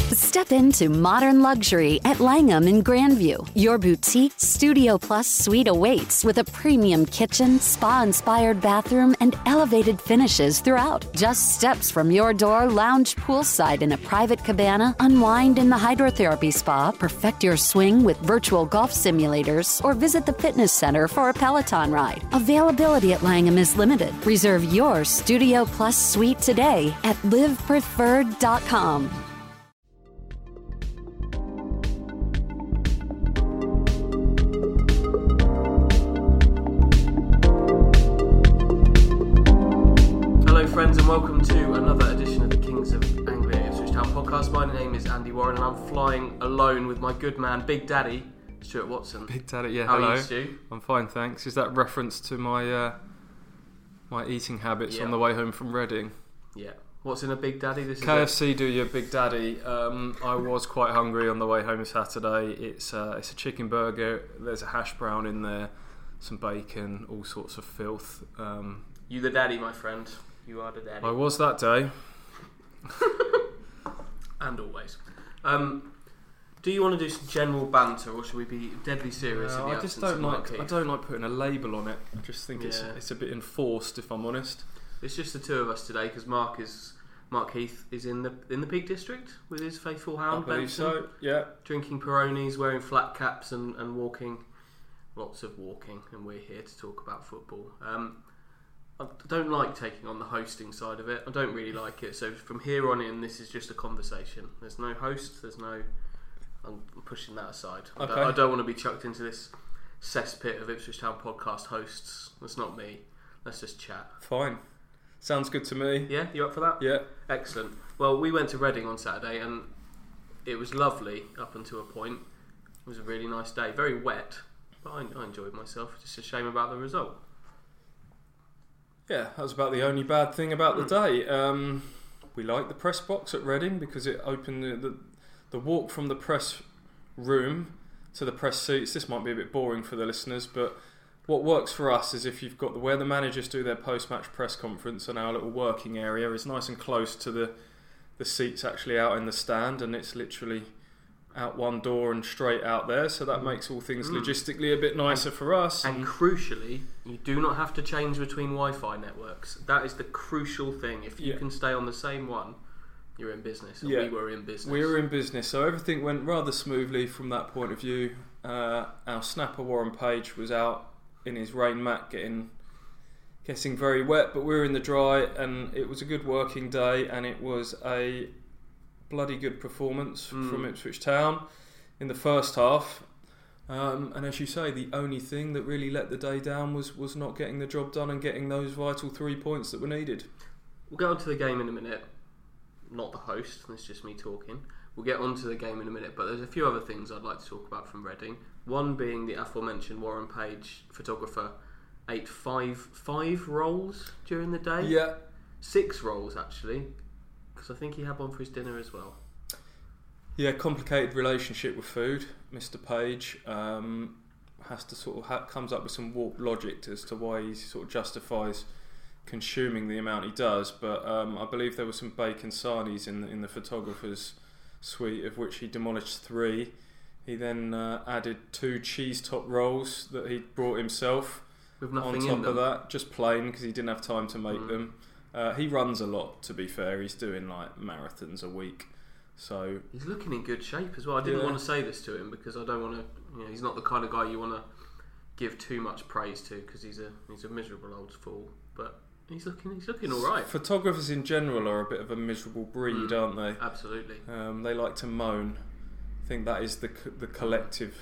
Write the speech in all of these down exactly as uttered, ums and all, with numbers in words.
Step into modern luxury at Langham in Grandview. Your boutique Studio Plus suite awaits with a premium kitchen, spa-inspired bathroom, and elevated finishes throughout. Just steps from your door, lounge poolside in a private cabana, unwind in the hydrotherapy spa, perfect your swing with virtual golf simulators, or visit the fitness center for a Peloton ride. Availability at Langham is limited. Reserve your Studio Plus suite today at live preferred dot com. Friends, and welcome to another edition of the Kings of Anglia Ipswich Town podcast. My name is Andy Warren, and I'm flying alone with my good man, Big Daddy, Stuart Watson. Big Daddy, yeah. How hello. are you, Stu? I'm fine, thanks. Is that reference to my uh, my eating habits Yeah. on the way home from Reading? Yeah. What's in a Big Daddy? This K F is C, do your Big Daddy. Um, I was quite hungry on the way home Saturday. It's uh, it's a chicken burger. There's a hash brown in there, some bacon, all sorts of filth. Um, you, the daddy, my friend. You are the daddy. I was that day. And always. Um, do you want to do some general banter, or should we be deadly serious? No, in the I just absence don't of like. Mark I Heath? don't like putting a label on it. I just think it's Yeah. it's a bit enforced, if I'm honest. It's just the two of us today because Mark is Mark Heath is in the in the Peak District with his faithful hound I believe Benson, so. Yeah. drinking Peronis, wearing flat caps, and, and walking. Lots of walking, and we're here to talk about football. Um, I don't like taking on the hosting side of it. I don't really like it. So from here on in, this is just a conversation. There's no host. There's no. I'm pushing that aside. I, Okay. don't, I don't want to be chucked into this cesspit of Ipswich Town podcast hosts. That's not me. Let's just chat. Fine. Sounds good to me. Yeah, you up for that? Yeah. Excellent. Well, we went to Reading on Saturday, and it was lovely up until a point. It was a really nice day. Very wet, but I, I enjoyed myself. Just a shame about the result. Yeah, that was about the only bad thing about the day. Um, we liked the press box at Reading because it opened the, the the walk from the press room to the press seats. This might be a bit boring for the listeners, but what works for us is if you've got the, where the managers do their post-match press conference and our little working area is nice and close to the the seats actually out in the stand, and it's literally out one door and straight out there, so that makes all things Mm. logistically a bit nicer for us. And crucially, you do not have to change between Wi-Fi networks. That is the crucial thing. If you Yeah. can stay on the same one, you're in business. And Yeah. we were in business. We were in business, so everything went rather smoothly from that point of view. Uh, our snapper Warren Page was out in his rain mat getting getting very wet, but we were in the dry, and it was a good working day, and it was a bloody good performance Mm. from Ipswich Town in the first half. Um, and as you say, the only thing that really let the day down was, was not getting the job done and getting those vital three points that were needed. We'll get on to the game in a minute. Not the host, that's just me talking. We'll get on to the game in a minute, but there's a few other things I'd like to talk about from Reading. One being the aforementioned Warren Page photographer ate five five rolls during the day. Yeah. Six rolls, actually, because I think he had one for his dinner as well. Yeah, complicated relationship with food. Mister Page um, has to sort of ha- comes up with some warped logic as to why he sort of justifies consuming the amount he does. But um, I believe there were some bacon sarnies in the, in the photographer's suite, of which he demolished three. He then uh, added two cheese top rolls that he'd brought himself. With On nothing top in them. of that, just plain because he didn't have time to make Mm. them. Uh, he runs a lot, to be fair. He's doing like marathons a week. So He's looking in good shape as well. I didn't Yeah. want to say this to him because I don't want to. You know, he's not the kind of guy you want to give too much praise to because he's a he's a miserable old fool. But he's looking he's looking all right. photographers in general are a bit of a miserable breed, Mm. aren't they? Absolutely. Um, they like to moan. I think that is the co- the collective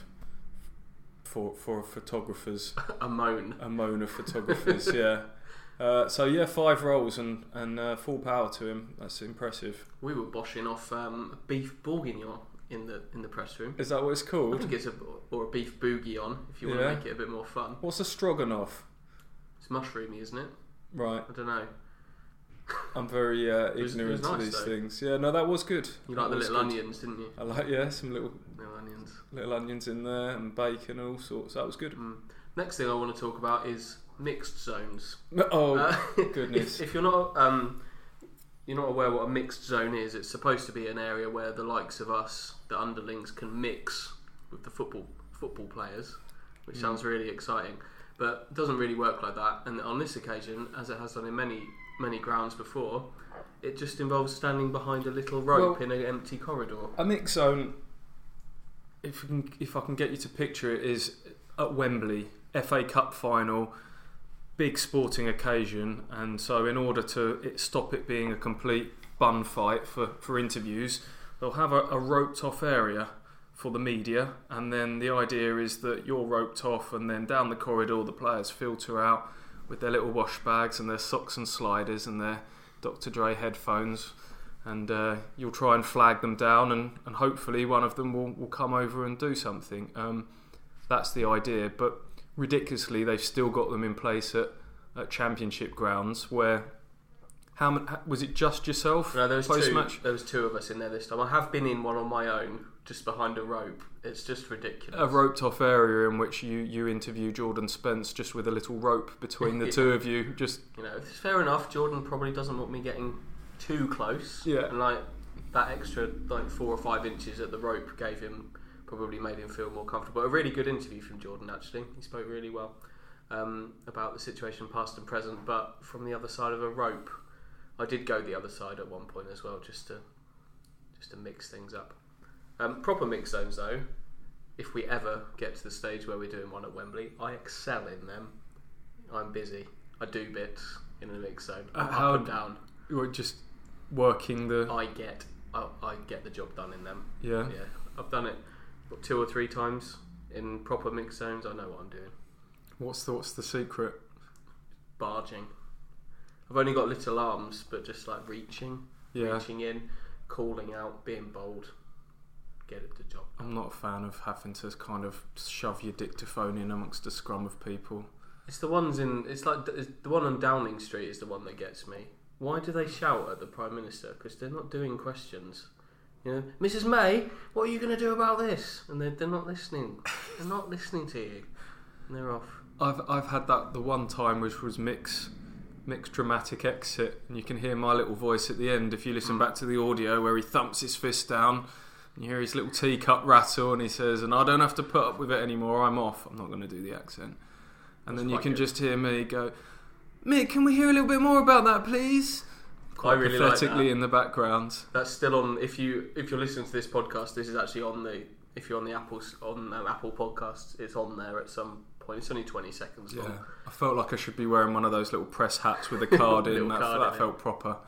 for for photographers. A moan. A moan of photographers, yeah. Uh, so yeah, five rolls and and uh, full power to him. That's impressive. We were boshing off um, beef bourguignon in the in the press room. Is that what it's I called? think it's a or a beef bourguignon if you want Yeah. to make it a bit more fun. What's a stroganoff? It's mushroomy, isn't it? Right. I don't know. I'm very uh, was- it ignorant was to nice, these though. things. Yeah, no, that was good. You That like the was little good. onions, didn't you? I like yeah, some little Little onions. little onions in there and bacon and all sorts. That was good. Mm. Next thing I want to talk about is mixed zones. Oh Uh, goodness! If, if you're not um, you're not aware what a mixed zone is, it's supposed to be an area where the likes of us, the underlings, can mix with the football football players, which mm. sounds really exciting. But it doesn't really work like that. And on this occasion, as it has done in many many grounds before, it just involves standing behind a little rope well, in an empty corridor. A mixed zone, if I can, if I can get you to picture it, is at Wembley, F A Cup final, big sporting occasion, and so in order to it, stop it being a complete bun fight for, for interviews, they'll have a, a roped off area for the media, and then the idea is that you're roped off, and then down the corridor the players filter out with their little wash bags and their socks and sliders and their Doctor Dre headphones, and uh, you'll try and flag them down, and, and hopefully one of them will, will come over and do something. Um, that's the idea, but ridiculously they've still got them in place at, at Championship grounds where how many, was it just yourself? No, there was post-match? two. There was two of us in there this time. I have been in one on my own, just behind a rope. It's just ridiculous. A roped off area in which you, you interview Jordan Spence just with a little rope between the yeah. two of you. Just you know, it's fair enough. Jordan probably doesn't want me getting too close. Yeah, and like that extra like four or five inches that the rope gave him probably made him feel more comfortable. A really good interview from Jordan, actually. He spoke really well um, about the situation past and present, but from the other side of a rope. I did go the other side at one point as well, just to just to mix things up. Um, proper mix zones, though, if we ever get to the stage where we're doing one at Wembley, I excel in them. I'm busy. I do bits in a mix zone, uh, up how, and down. You're just working the... I get I, I get the job done in them. Yeah. Yeah. I've done it what, two or three times in proper mix zones. I know what I'm doing. What's the, what's the secret? Barging. I've only got little arms, but just like reaching, yeah. reaching in, calling out, being bold, get it the job done. I'm not a fan of having to kind of shove your dictaphone in amongst a scrum of people. It's the ones in, it's like it's the one on Downing Street is the one that gets me. Why do they shout at the Prime Minister? Because they're not doing questions. You know, Missus May, what are you going to do about this? And they're, they're not listening. They're not listening to you. And they're off. I've I've had that the one time which was mix. Mixed dramatic exit, and you can hear my little voice at the end if you listen mm. back to the audio where he thumps his fist down and you hear his little teacup rattle and he says, and I don't have to put up with it anymore, I'm off. I'm not going to do the accent. And That's then you can good. just hear me go, Mick, can we hear a little bit more about that, please? Quite I really pathetically like that. In the background. That's still on. If you if you're listening to this podcast, this is actually on the. If you're on the Apple on um, Apple Podcasts, it's on there at some point. It's only twenty seconds long. Yeah, I felt like I should be wearing one of those little press hats with a card in. That, card that in felt it. proper.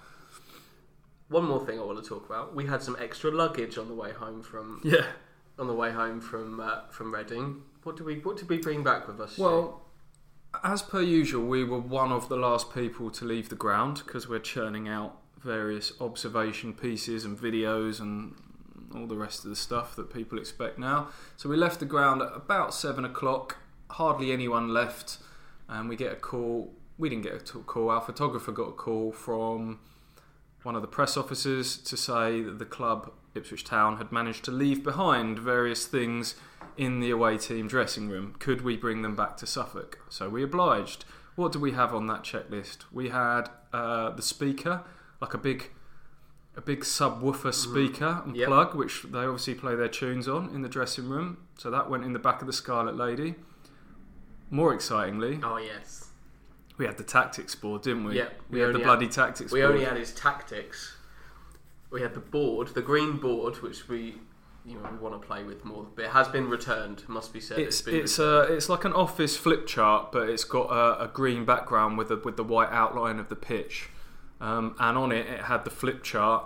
One more thing I want to talk about. We had some extra luggage on the way home from. Yeah. On the way home from uh, from Reading. What did we What did we bring back with us? Well, as per usual, we were one of the last people to leave the ground because we're churning out various observation pieces and videos and all the rest of the stuff that people expect now. So we left the ground at about seven o'clock. Hardly anyone left, and we get a call. We didn't get a call. Our photographer got a call from one of the press officers to say that the club, Ipswich Town, had managed to leave behind various things in the away team dressing room. Could we bring them back to Suffolk? So we obliged. What do we have on that checklist? We had uh, the speaker, like a big a big subwoofer speaker and yep. plug, which they obviously play their tunes on in the dressing room. So that went in the back of the Scarlet Lady. More excitingly, oh yes, we had the tactics board, didn't we? Yep, we, we had the bloody had, tactics we board. We only had his tactics. We had the board, the green board, which we, you know, we want to play with more. But it has been returned, must be said. It's it's it's, uh, it's like an office flip chart, but it's got a, a green background with the with the white outline of the pitch, um, and on it it had the flip chart.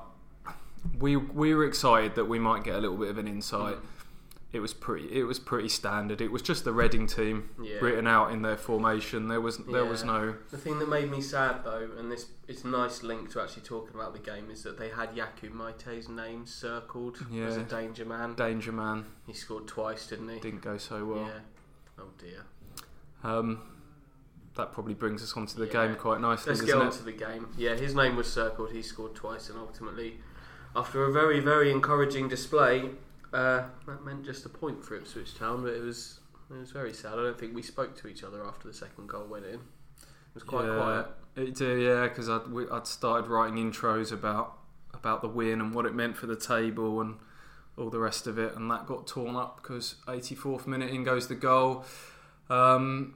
We we were excited that we might get a little bit of an insight. Mm. It was pretty. It was pretty standard. It was just the Reading team yeah. written out in their formation. There was there yeah. was no. The thing that made me sad though, and this it's a nice link to actually talking about the game, is that they had Yaku Maite's name circled yeah. as a danger man. Danger man. He scored twice, didn't he? Didn't go so well. Yeah. Oh dear. Um, that probably brings us onto the yeah. game quite nicely. Let's get on to the game. Yeah, his name was circled. He scored twice, and ultimately, after a very very encouraging display. Uh, that meant just a point for Ipswich Town, but it was it was very sad. I don't think we spoke to each other after the second goal went in. It was quite yeah, quiet. It did, yeah, because I'd, I'd started writing intros about about the win and what it meant for the table and all the rest of it, and that got torn up because eighty-fourth minute in goes the goal. Um,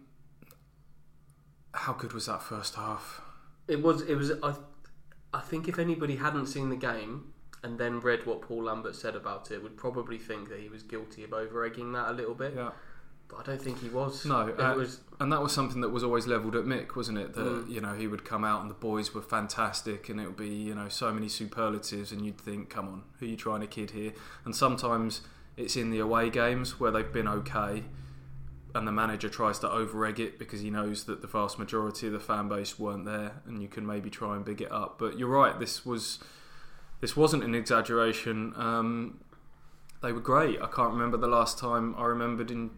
how good was that first half? It was. It was. I, I think if anybody hadn't seen the game and then read what Paul Lambert said about it, would probably think that he was guilty of over-egging that a little bit. Yeah. But I don't think he was. No, it uh, was, and that was something that was always levelled at Mick, wasn't it? That mm. you know he would come out and the boys were fantastic, and it would be you know so many superlatives, and you'd think, come on, who are you trying to kid here? And sometimes it's in the away games where they've been okay, and the manager tries to over-egg it because he knows that the vast majority of the fan base weren't there, and you can maybe try and big it up. But you're right, this was this wasn't an exaggeration. Um, they were great. I can't remember the last time I remembered in.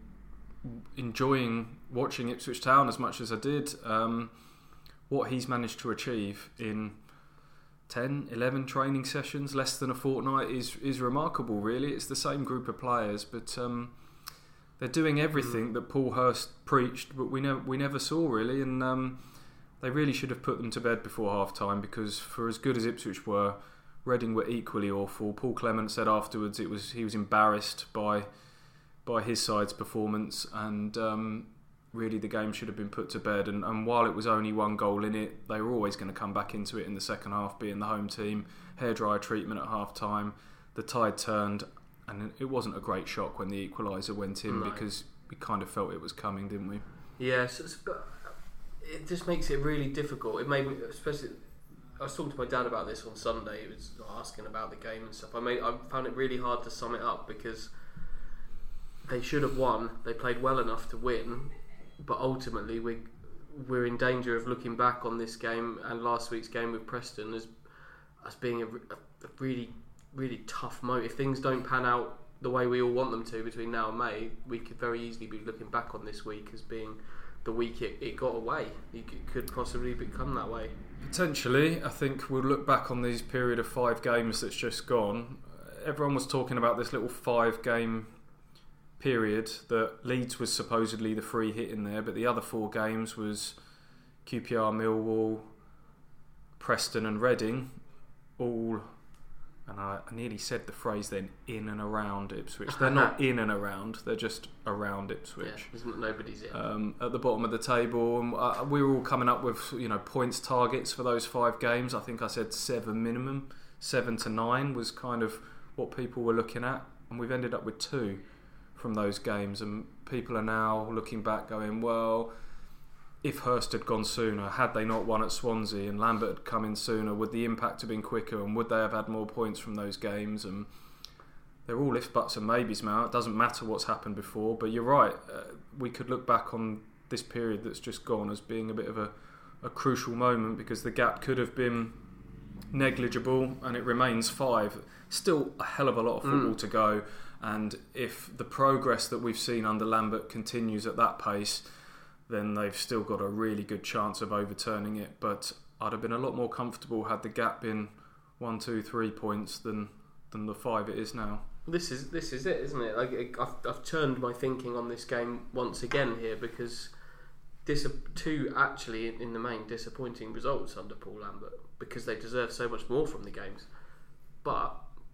enjoying watching Ipswich Town as much as I did. Um, what he's managed to achieve in ten, eleven training sessions, less than a fortnight, is is remarkable, really. It's the same group of players, but um, they're doing everything that Paul Hurst preached, but we never we never saw, really. And um, they really should have put them to bed before half-time, because for as good as Ipswich were, Reading were equally awful. Paul Clement said afterwards it was he was embarrassed by by his side's performance, and um, really the game should have been put to bed. And, and while it was only one goal in it, they were always going to come back into it in the second half, being the home team. Hairdryer treatment at half time. The tide turned, and it wasn't a great shock when the equaliser went in, no. because we kind of felt it was coming, didn't we? Yes, but it just makes it really difficult. It made me, especially. I was talking to my dad about this on Sunday. He was asking about the game and stuff. I made, I found it really hard to sum it up, because they should have won. They played well enough to win, but ultimately we we're in danger of looking back on this game and last week's game with Preston as as being a, a really really tough moment. If things don't pan out the way we all want them to between now and May, we could very easily be looking back on this week as being the week it, it got away. It could possibly become that way. Potentially. I think we'll look back on these period of five games that's just gone. Everyone was talking about this little five game period that Leeds was supposedly the free hit in there, but the other four games was Q P R, Millwall, Preston and Reading, all, and I, I nearly said the phrase then, in and around Ipswich. They're not in and around, they're just around Ipswich. Yeah, nobody's in. Um, at the bottom of the table, and uh, we were all coming up with you know points targets for those five games. I think I said seven minimum, seven to nine was kind of what people were looking at, and we've ended up with two from those games, and people are now looking back going, well, if Hurst had gone sooner, had they not won at Swansea and Lambert had come in sooner, would the impact have been quicker, and would they have had more points from those games? And they're all if, buts and maybes now. It doesn't matter what's happened before, but you're right, uh, we could look back on this period that's just gone as being a bit of a, a crucial moment, because the gap could have been negligible, and it remains five. Still a hell of a lot of football mm. to go. And if the progress that we've seen under Lambert continues at that pace, then they've still got a really good chance of overturning it. But I'd have been a lot more comfortable had the gap been one, two, three points than than the five it is now. This is this is it, isn't it? Like, I've, I've turned my thinking on this game once again here, because dis- two actually in the main disappointing results under Paul Lambert, because they deserve so much more from the games. But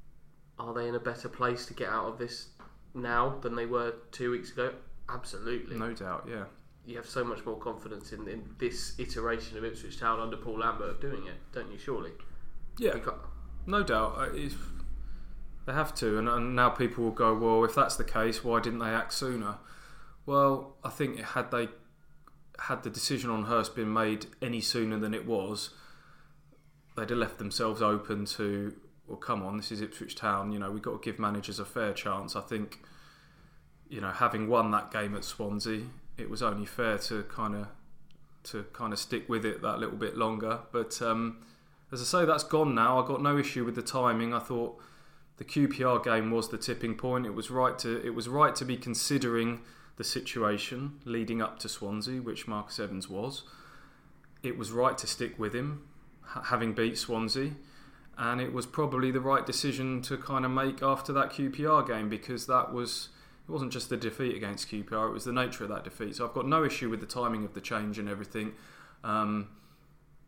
are they in a better place to get out of this now than they were two weeks ago? Absolutely. No doubt, yeah. You have so much more confidence in, in this iteration of Ipswich Town under Paul Lambert of doing it, don't you, surely? Yeah, no doubt. If they have to, and, and now people will go, well, if that's the case, why didn't they act sooner? Well, I think had they had the decision on Hurst been made any sooner than it was, they'd have left themselves open to, well, come on, this is Ipswich Town, you know, we've got to give managers a fair chance. I think, you know, having won that game at Swansea, it was only fair to kind of to kind of stick with it that little bit longer. But um, as I say, that's gone now. I got no issue with the timing. I thought the Q P R game was the tipping point. It was right to it was right to be considering the situation leading up to Swansea, which Marcus Evans was. It was right to stick with him, having beat Swansea. And it was probably the right decision to kind of make after that Q P R game, because that was it wasn't just the defeat against Q P R, it was the nature of that defeat. So I've got no issue with the timing of the change and everything. Um,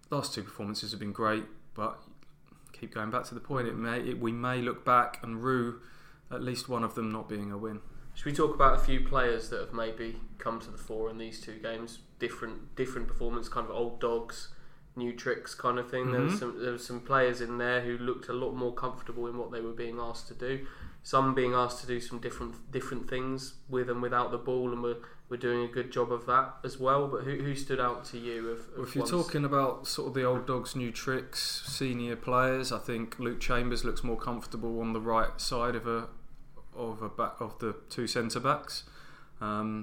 last two performances have been great, but keep going back to the point. It may it, we may look back and rue at least one of them not being a win. Should we talk about a few players that have maybe come to the fore in these two games? Different different performance, kind of old dogs, new tricks kind of thing. Mm-hmm. There was some there was some players in there who looked a lot more comfortable in what they were being asked to do. Some being asked to do some different different things with and without the ball, and we're we're doing a good job of that as well. But who who stood out to you? Of, of well, if you're ones? talking about sort of the old dogs, new tricks, senior players, I think Luke Chambers looks more comfortable on the right side of a of a back of the two centre backs. Um,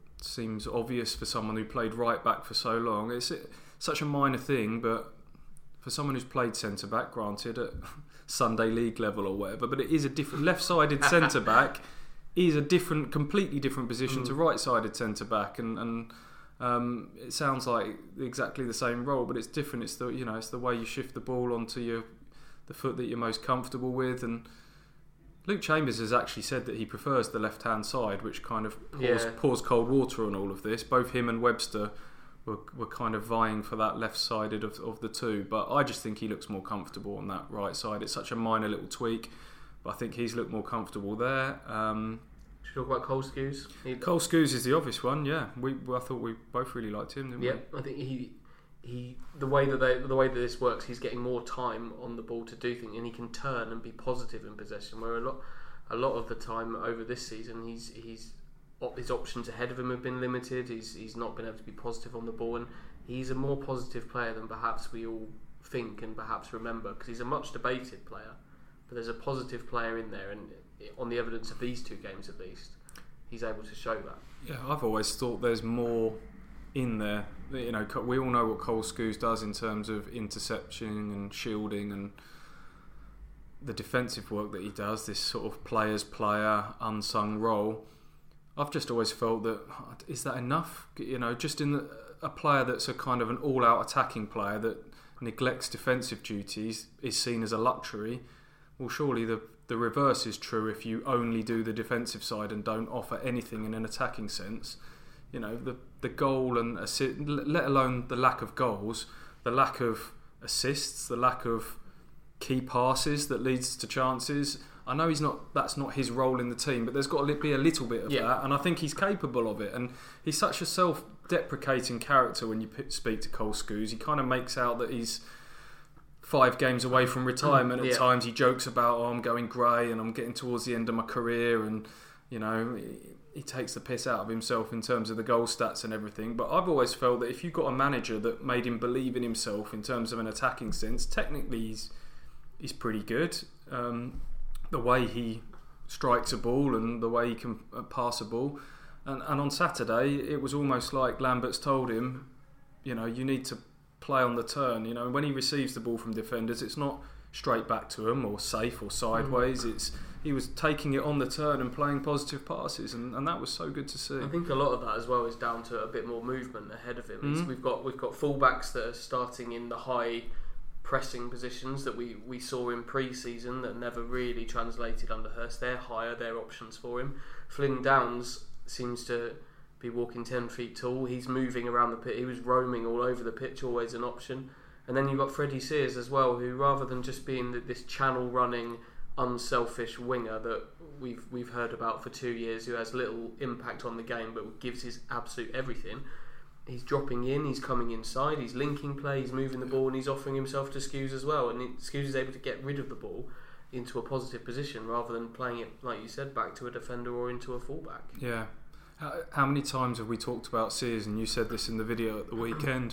seems obvious for someone who played right back for so long. It's it, such a minor thing, but for someone who's played centre back, granted at Sunday League level or whatever, but it is a different left-sided centre back is a different, completely different position mm. to right-sided centre back, and and um, it sounds like exactly the same role, but it's different. It's the you know it's the way you shift the ball onto your the foot that you're most comfortable with, and Luke Chambers has actually said that he prefers the left-hand side, which kind of pours, yeah. pours cold water on all of this. Both him and Webster were, were kind of vying for that left-sided of, of the two, but I just think he looks more comfortable on that right side. It's such a minor little tweak, but I think he's looked more comfortable there. Um, Should we talk about Cole Scouse? He, Cole Scouse is the obvious one, yeah. We I thought we both really liked him, didn't yeah, we? I think he he the way that they the way that this works, he's getting more time on the ball to do things, and he can turn and be positive in possession. Where a lot a lot of the time over this season, he's he's his options ahead of him have been limited. He's he's not been able to be positive on the ball, and he's a more positive player than perhaps we all think and perhaps remember, because he's a much debated player. But there's a positive player in there, and on the evidence of these two games at least, he's able to show that. Yeah, I've always thought there's more in there. You know, we all know what Cole Scouse does in terms of interception and shielding and the defensive work that he does, this sort of player's player, unsung role. I've just always felt that, is that enough? You know, just in the, a player that's a kind of an all-out attacking player that neglects defensive duties is seen as a luxury. Well, surely the the reverse is true if you only do the defensive side and don't offer anything in an attacking sense. You know, the the goal and assist, let alone the lack of goals, the lack of assists, the lack of key passes that leads to chances. I know he's not. That's not his role in the team, but there's got to be a little bit of yeah. that, and I think he's capable of it. And he's such a self-deprecating character when you speak to Cole Scouse. He kind of makes out that he's five games away from retirement. At yeah. times he jokes about, oh, I'm going grey and I'm getting towards the end of my career, and you know, he, he takes the piss out of himself in terms of the goal stats and everything. But I've always felt that if you've got a manager that made him believe in himself in terms of an attacking sense, technically he's he's pretty good. Um, the way he strikes a ball and the way he can pass a ball, and, and on Saturday it was almost like Lambert's told him, you know, you need to play on the turn. You know, when he receives the ball from defenders, it's not straight back to him or safe or sideways. Mm. It's he was taking it on the turn and playing positive passes, and, and that was so good to see. I think a lot of that as well is down to a bit more movement ahead of him. Mm. We've got we've got fullbacks that are starting in the high pressing positions that we, we saw in pre-season that never really translated under Hurst. They're higher, they're options for him. Flynn Downs seems to be walking ten feet tall. He's moving around the pitch. He was roaming all over the pitch, always an option. And then you've got Freddie Sears as well, who rather than just being this channel running, unselfish winger that we've we've heard about for two years, who has little impact on the game but gives his absolute everything, he's dropping in, he's coming inside, he's linking play, he's moving the ball, and he's offering himself to Scouse as well. And Scouse is able to get rid of the ball into a positive position rather than playing it, like you said, back to a defender or into a fullback. Yeah. How, how many times have we talked about Sears, and you said this in the video at the weekend?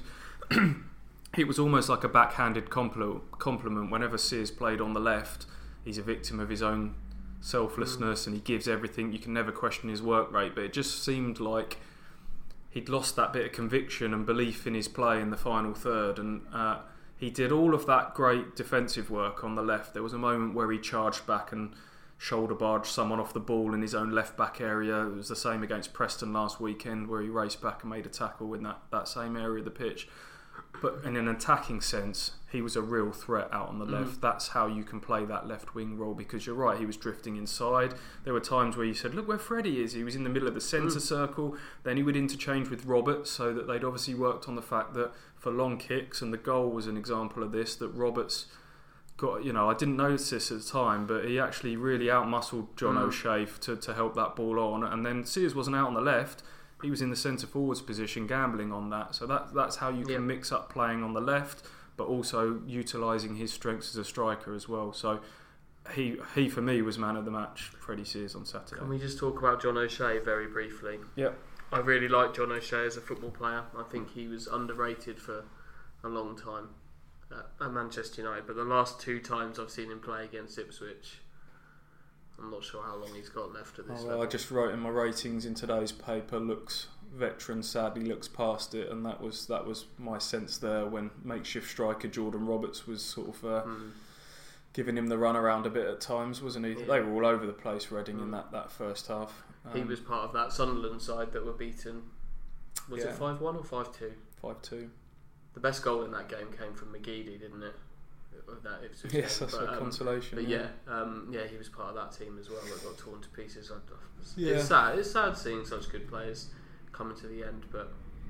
It was almost like a backhanded compliment. Whenever Sears played on the left, he's a victim of his own selflessness mm. and he gives everything. You can never question his work rate, but it just seemed like he'd lost that bit of conviction and belief in his play in the final third, and uh, he did all of that great defensive work on the left. There was a moment where he charged back and shoulder barged someone off the ball in his own left back area. It was the same against Preston last weekend, where he raced back and made a tackle in that, that same area of the pitch. but in an attacking sense, he was a real threat out on the Mm. left. That's how you can play that left wing role, because you're right, he was drifting inside. There were times where you said, look where Freddie is. He was in the middle of the centre Mm. circle. Then he would interchange with Roberts, so that they'd obviously worked on the fact that for long kicks, and the goal was an example of this, that Roberts got, you know, I didn't notice this at the time, but he actually really out-muscled John Mm. O'Shea to, to help that ball on. And then Sears wasn't out on the left. He was in the centre forwards position, gambling on that. So that that's how you can Yeah. mix up playing on the left, but also utilising his strengths as a striker as well. So he he for me was man of the match, Freddie Sears, on Saturday. Can we just talk about John O'Shea very briefly? Yep. I really like John O'Shea as a football player. I think he was underrated for a long time at, at Manchester United, but the last two times I've seen him play against Ipswich, I'm not sure how long he's got left at this Oh, level. I just wrote in my ratings in today's paper, looks veteran, sadly looks past it, and that was that was my sense there when makeshift striker Jordan Roberts was sort of uh, Mm. giving him the run around a bit at times, wasn't he? Yeah. They were all over the place, Reading, in Mm. that, that first half. Um, He was part of that Sunderland side that were beaten. Was Yeah. it five one or five two? five two. The best goal in that game came from McGeady, didn't it? Of That Ipswich Yes, game. that's But, a um, consolation. But yeah, um, yeah, he was part of that team as well that got torn to pieces. I, it's, Yeah. it's sad. It's sad seeing such good players coming to the end, but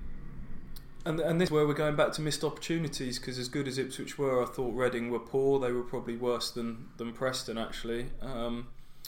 And and this is where we're going back to missed opportunities, because as good as Ipswich were, I thought Reading were poor. They were probably worse than, than Preston, actually. Um,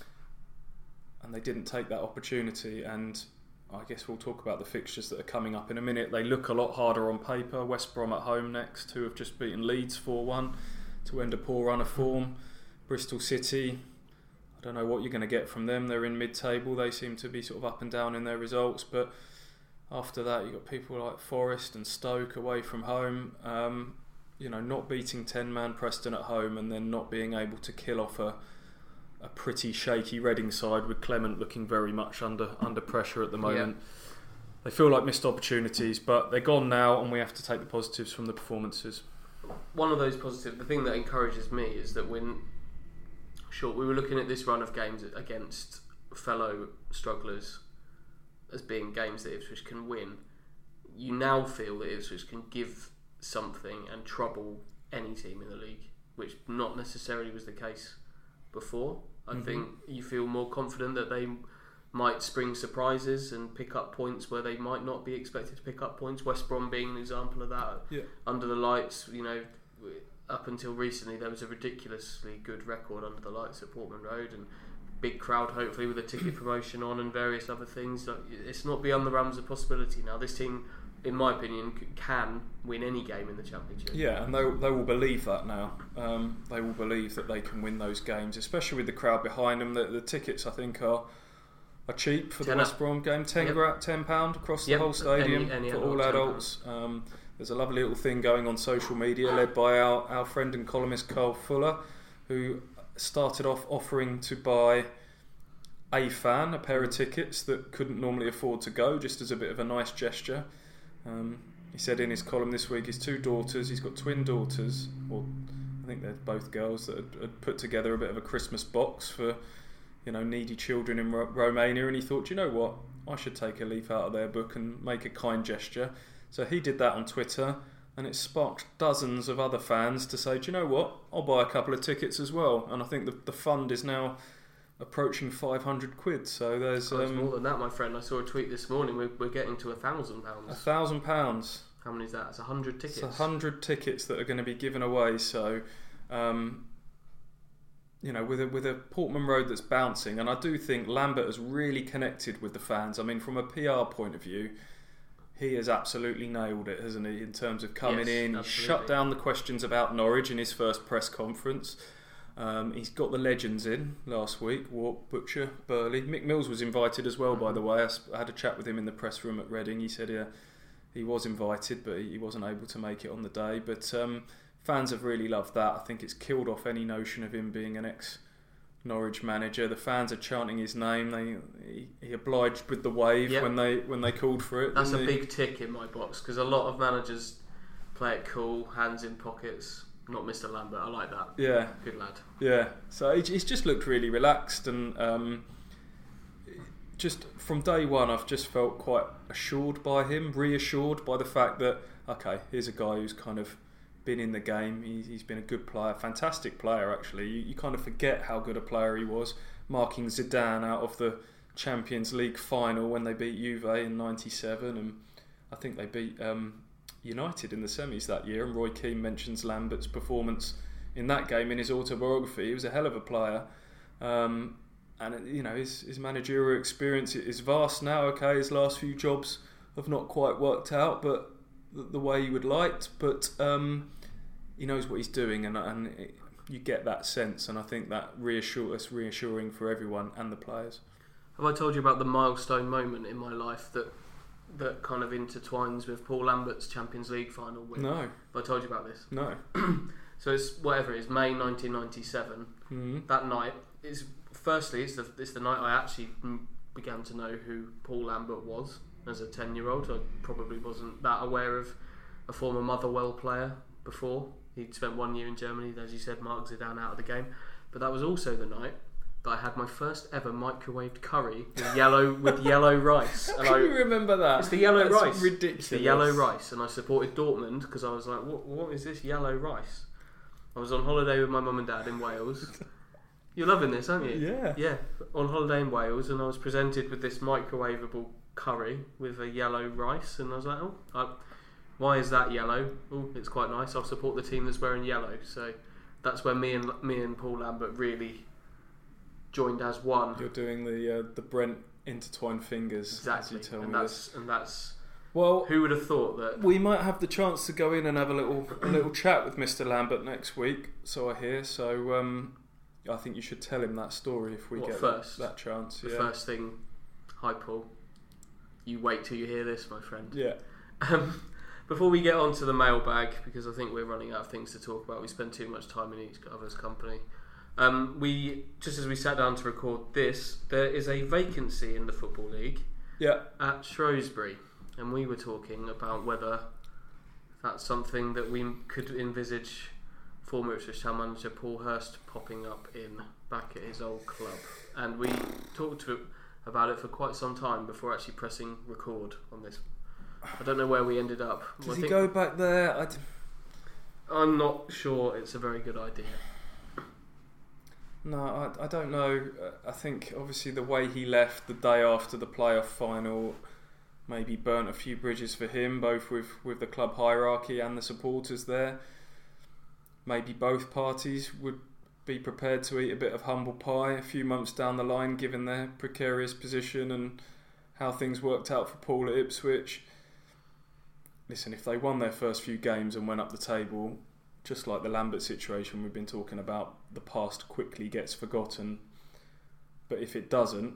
and they didn't take that opportunity. And I guess we'll talk about the fixtures that are coming up in a minute. They look a lot harder on paper. West Brom at home next, who have just beaten Leeds four one to end a poor run of form. Bristol City, I don't know what you're going to get from them. They're in mid-table. They seem to be sort of up and down in their results, but after that, you've got people like Forest and Stoke away from home. Um, you know, not beating ten-man Preston at home, and then not being able to kill off a a pretty shaky Reading side, with Clement looking very much under under pressure at the moment. Yeah. They feel like missed opportunities, but they're gone now, and we have to take the positives from the performances. one of those positive. The thing that encourages me is that when, sure, we were looking at this run of games against fellow strugglers as being games that Ipswich can win. You now feel that Ipswich can give something and trouble any team in the league, which not necessarily was the case before. I Mm-hmm. think you feel more confident that they might spring surprises and pick up points where they might not be expected to pick up points. West Brom being an example of that. Yeah. Under the lights, you know, up until recently there was a ridiculously good record under the lights at Portman Road, and big crowd hopefully with a ticket promotion on and various other things. It's not beyond the realms of possibility now. This team, in my opinion, can win any game in the Championship. Yeah, and they they will believe that now. Um, they will believe that they can win those games, especially with the crowd behind them. The, the tickets, I think, are are cheap for the Tenner. West Brom game. Ten Yep. gra- ten pound across Yep. the whole stadium Any- any for adult, all ten adults. Um, there's a lovely little thing going on social media, led by our, our friend and columnist Carl Fuller, who started off offering to buy a fan a pair of tickets that couldn't normally afford to go, just as a bit of a nice gesture. Um, he said in his column this week, his two daughters, he's got twin daughters, or I think they're both girls, that had, had put together a bit of a Christmas box for, you know, needy children in Ro- Romania, and he thought, you know what, I should take a leaf out of their book and make a kind gesture. So he did that on Twitter, and it sparked dozens of other fans to say, do you know what, I'll buy a couple of tickets as well. And I think the, the fund is now approaching five hundred quid, so there's Oh, it's um, more than that, my friend. I saw a tweet this morning. We're, we're getting to a thousand a pounds. thousand pounds. How many is that? It's a hundred tickets. It's a hundred tickets that are going to be given away. So, um, you know, with a with a Portman Road that's bouncing, and I do think Lambert has really connected with the fans. I mean, from a P R point of view, he has absolutely nailed it, hasn't he? In terms of coming Yes, in, he absolutely. shut down the questions about Norwich in his first press conference. Um, he's got the legends in last week: Warp, Butcher, Burley. Mick Mills was invited as well, by the way. I s- I had a chat with him in the press room at Reading. He said, yeah, he was invited, but he wasn't able to make it on the day. But um, fans have really loved that. I think it's killed off any notion of him being an ex-Norwich manager. The fans are chanting his name. They he, he obliged with the wave Yep. when they when they called for it. That's a didn't he? big tick in my box, because a lot of managers play it cool, hands in pockets. Not Mister Lambert. I like that. Yeah, Good lad. yeah. So he- he's just looked really relaxed, and um, just from day one, I've just felt quite assured by him, reassured by the fact that, okay, here's a guy who's kind of been in the game. He's, he's been a good player, fantastic player actually. You, you kind of forget how good a player he was, marking Zidane out of the Champions League final when they beat Juve in ninety-seven, and I think they beat um, United in the semis that year. And Roy Keane mentions Lambert's performance in that game in his autobiography. He was a hell of a player, um, and you know his, his managerial experience is vast now. Okay, his last few jobs have not quite worked out, but the, the way he would liked. But um, he knows what he's doing, and and it, you get that sense, and I think that reassure us reassuring for everyone and the players. Have I told you about the milestone moment in my life that that kind of intertwines with Paul Lambert's Champions League final win? No. Have I told you about this? No. So it's whatever it is, May nineteen ninety-seven. Mm-hmm. That night is firstly it's the it's the night I actually began to know who Paul Lambert was as a ten-year-old. I probably wasn't that aware of a former Motherwell player before. He'd spent one year in Germany, as you said, marked Zidane out of the game. But that was also the night that I had my first ever microwaved curry with yellow with yellow rice. How And can I, you remember that? It's the yellow That's rice. ridiculous. It's the yellow rice, and I supported Dortmund because I was like, what, what is this yellow rice? I was on holiday with my mum and dad in Wales. You're loving this, aren't you? Yeah. Yeah, on holiday in Wales, and I was presented with this microwavable curry with a yellow rice, and I was like, oh, I, why is that yellow? Oh, it's quite nice. I'll support the team that's wearing yellow. So that's where me and me and Paul Lambert really joined as one. You're doing the uh, the Brent intertwined fingers, Exactly, as you tell and me that's this. and that's. Well, Who would have thought that? we might have the chance to go in and have a little a little chat with Mister Lambert next week. So I hear. So um, I think you should tell him that story if we What, get first? That, that chance. The Yeah. first thing, hi Paul. You wait till you hear this, my friend. Yeah. Um, before we get on to the mailbag, because I think we're running out of things to talk about, we spend too much time in each other's company. Um, we just as we sat down to record this, there is a vacancy in the Football League Yeah. at Shrewsbury, and we were talking about whether that's something that we could envisage former Ipswich Town manager Paul Hurst popping up in back at his old club, and we talked to about it for quite some time before actually pressing record on this. I don't know where we ended up. Does I he think go back there? I d- I'm not sure it's a very good idea. no, I, I don't know. Uh, I think obviously the way he left the day after the playoff final maybe burnt a few bridges for him, both with, with the club hierarchy and the supporters there. Maybe both parties would be prepared to eat a bit of humble pie a few months down the line, given their precarious position and how things worked out for Paul at Ipswich. Listen, if they won their first few games and went up the table, just like the Lambert situation we've been talking about, the past quickly gets forgotten. But if it doesn't,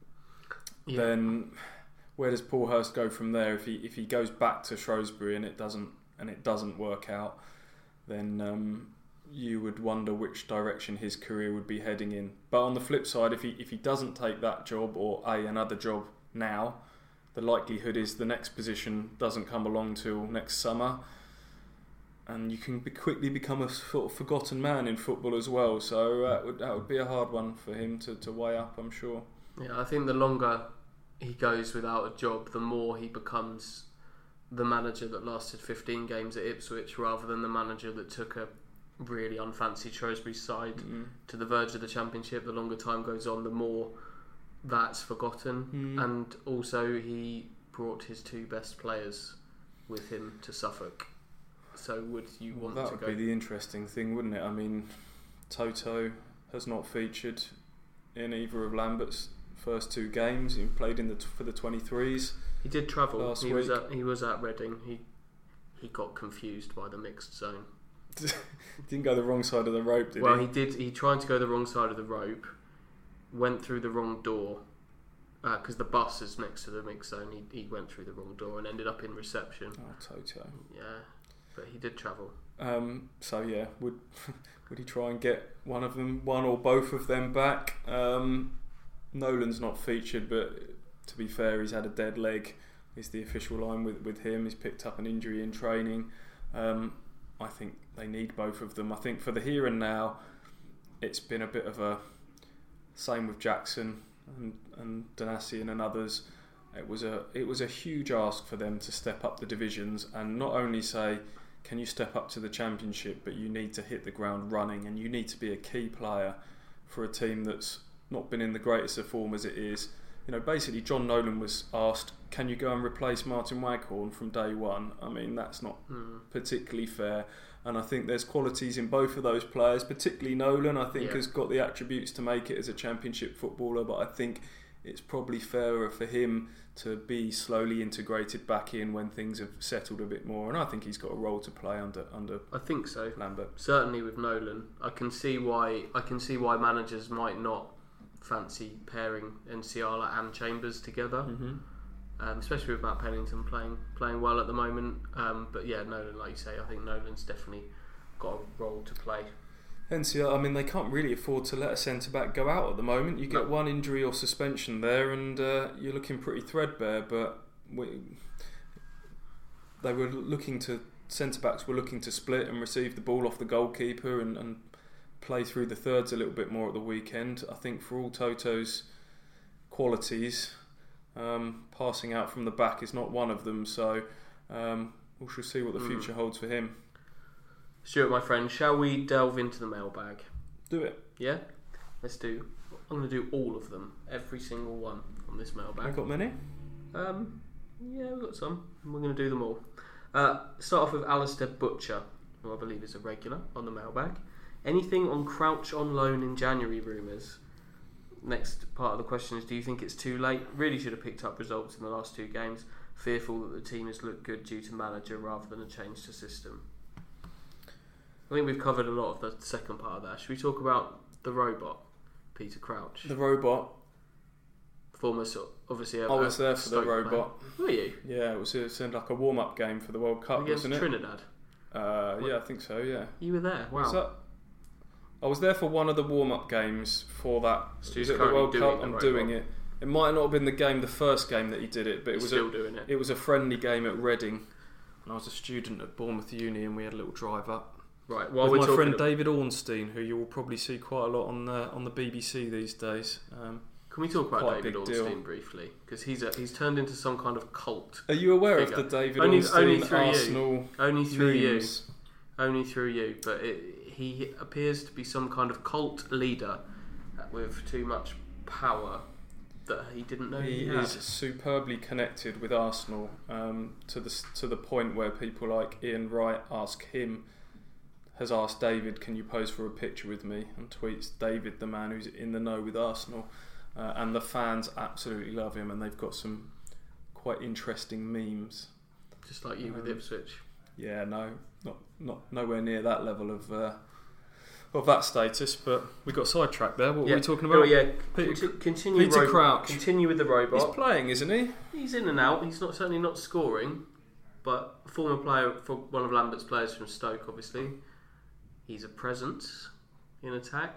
Yeah. then where does Paul Hurst go from there? If he if he goes back to Shrewsbury and it doesn't and it doesn't work out, then um, you would wonder which direction his career would be heading in. But on the flip side, if he if he doesn't take that job or a another job now, the likelihood is the next position doesn't come along till next summer, and you can be quickly become a sort of forgotten man in football as well. So that would that would be a hard one for him to, to weigh up, I'm sure. Yeah, I think the longer he goes without a job, the more he becomes the manager that lasted fifteen games at Ipswich rather than the manager that took a really unfancied Shrewsbury side Mm. to the verge of the Championship. The longer time goes on, the more that's forgotten. Mm. And also he brought his two best players with him to Suffolk. So would you Well, want that to would go... be the interesting thing, wouldn't it? I mean, Toto has not featured in either of Lambert's first two games. He played in the t- for the twenty-threes. He did travel. last He was week. at he was at Reading. He he got confused by the mixed zone. Didn't go the wrong side of the rope, did well, he? he did. He tried to go the wrong side of the rope, went through the wrong door because uh, the bus is next to the mixed zone. He he went through the wrong door and ended up in reception. Oh, Toto. Yeah, but he did travel. Um, so yeah, would would he try and get one of them, one or both of them back? Um, Nolan's not featured, but to be fair, he's had a dead leg. Is the official line with, with him. He's picked up an injury in training. Um, I think they need both of them. I think for the here and now, it's been a bit of a same with Jackson. and, and Donacien and others, it was a it was a huge ask for them to step up the divisions and not only say, can you step up to the Championship, but you need to hit the ground running and you need to be a key player for a team that's not been in the greatest of form as it is. You know, basically John Nolan was asked, can you go and replace Martin Waghorn from day one? I mean, that's not mm. particularly fair. And I think there's qualities in both of those players, particularly Nolan, I think, yeah. has got the attributes to make it as a Championship footballer, but I think it's probably fairer for him to be slowly integrated back in when things have settled a bit more. And I think he's got a role to play under under. I think so. Lambert. Certainly with Nolan, I can see why. I can see why managers might not fancy pairing Nsiala and Chambers together. Mm-hmm. Um, especially with Matt Pennington playing playing well at the moment. Um, but yeah, Nolan, like you say, I think Nolan's definitely got a role to play. Nsiala, I mean, they can't really afford to let a centre-back go out at the moment. You get no. one injury or suspension there and uh, you're looking pretty threadbare, but we, they were looking to, centre-backs were looking to split and receive the ball off the goalkeeper and, and play through the thirds a little bit more at the weekend. I think for all Toto's qualities, Um, passing out from the back is not one of them, so um, we shall see what the future mm. holds for him. Stuart, my friend, shall we delve into the mailbag? Do it. Yeah? Let's do. I'm going to do all of them, every single one on this mailbag. Have you got many? Um, yeah, we've got some. We're going to do them all. Uh, start off with Alistair Butcher, who I believe is a regular on the mailbag. Anything on Crouch on loan in January rumours? Next part of the question is, do you think it's too late? Really should have picked up results in the last two games. Fearful that the team has looked good due to manager rather than a change to system. I think we've covered a lot of the second part of that. Should we talk about the robot, Peter Crouch? The robot. Former, obviously. A, I was there for the robot. Player. Were you? Yeah, it was it seemed like a warm-up game for the World Cup, against wasn't it? Trinidad. Uh, yeah, I think so. Yeah. You were there. Wow. Was that? I was there for one of the warm-up games for that. So was it the World Cup? I'm doing it. It might not have been the game, the first game that he did it, but it He's was still a, doing it. It was a friendly game at Reading, and I was a student at Bournemouth Uni, and we had a little drive up. Right. Well, with we're my friend about... David Ornstein, who you will probably see quite a lot on the on the B B C these days. Um, Can we talk about David Ornstein deal. briefly? Because he's a, he's turned into some kind of cult. Are you aware figure. of the David only, Ornstein only through Arsenal you. Only through memes? you. Only through you. But it, he appears to be some kind of cult leader with too much power that he didn't know he, he had. is superbly connected with Arsenal um, to the to the point where people like Ian Wright ask him, has asked David, can you pose for a picture with me? And tweets David, the man who's in the know with Arsenal. Uh, and the fans absolutely love him, and they've got some quite interesting memes. Just like you um, with Ipswich. Yeah, no, not not nowhere near that level of uh, of that status. But we got sidetracked there. What yeah. were we talking about? Oh yeah, Peter, Conti- continue. Peter ro- Crouch. Continue with the robot. He's playing, isn't he? He's in and out. He's not certainly not scoring, but a former player for one of Lambert's players from Stoke, obviously. He's a presence in attack.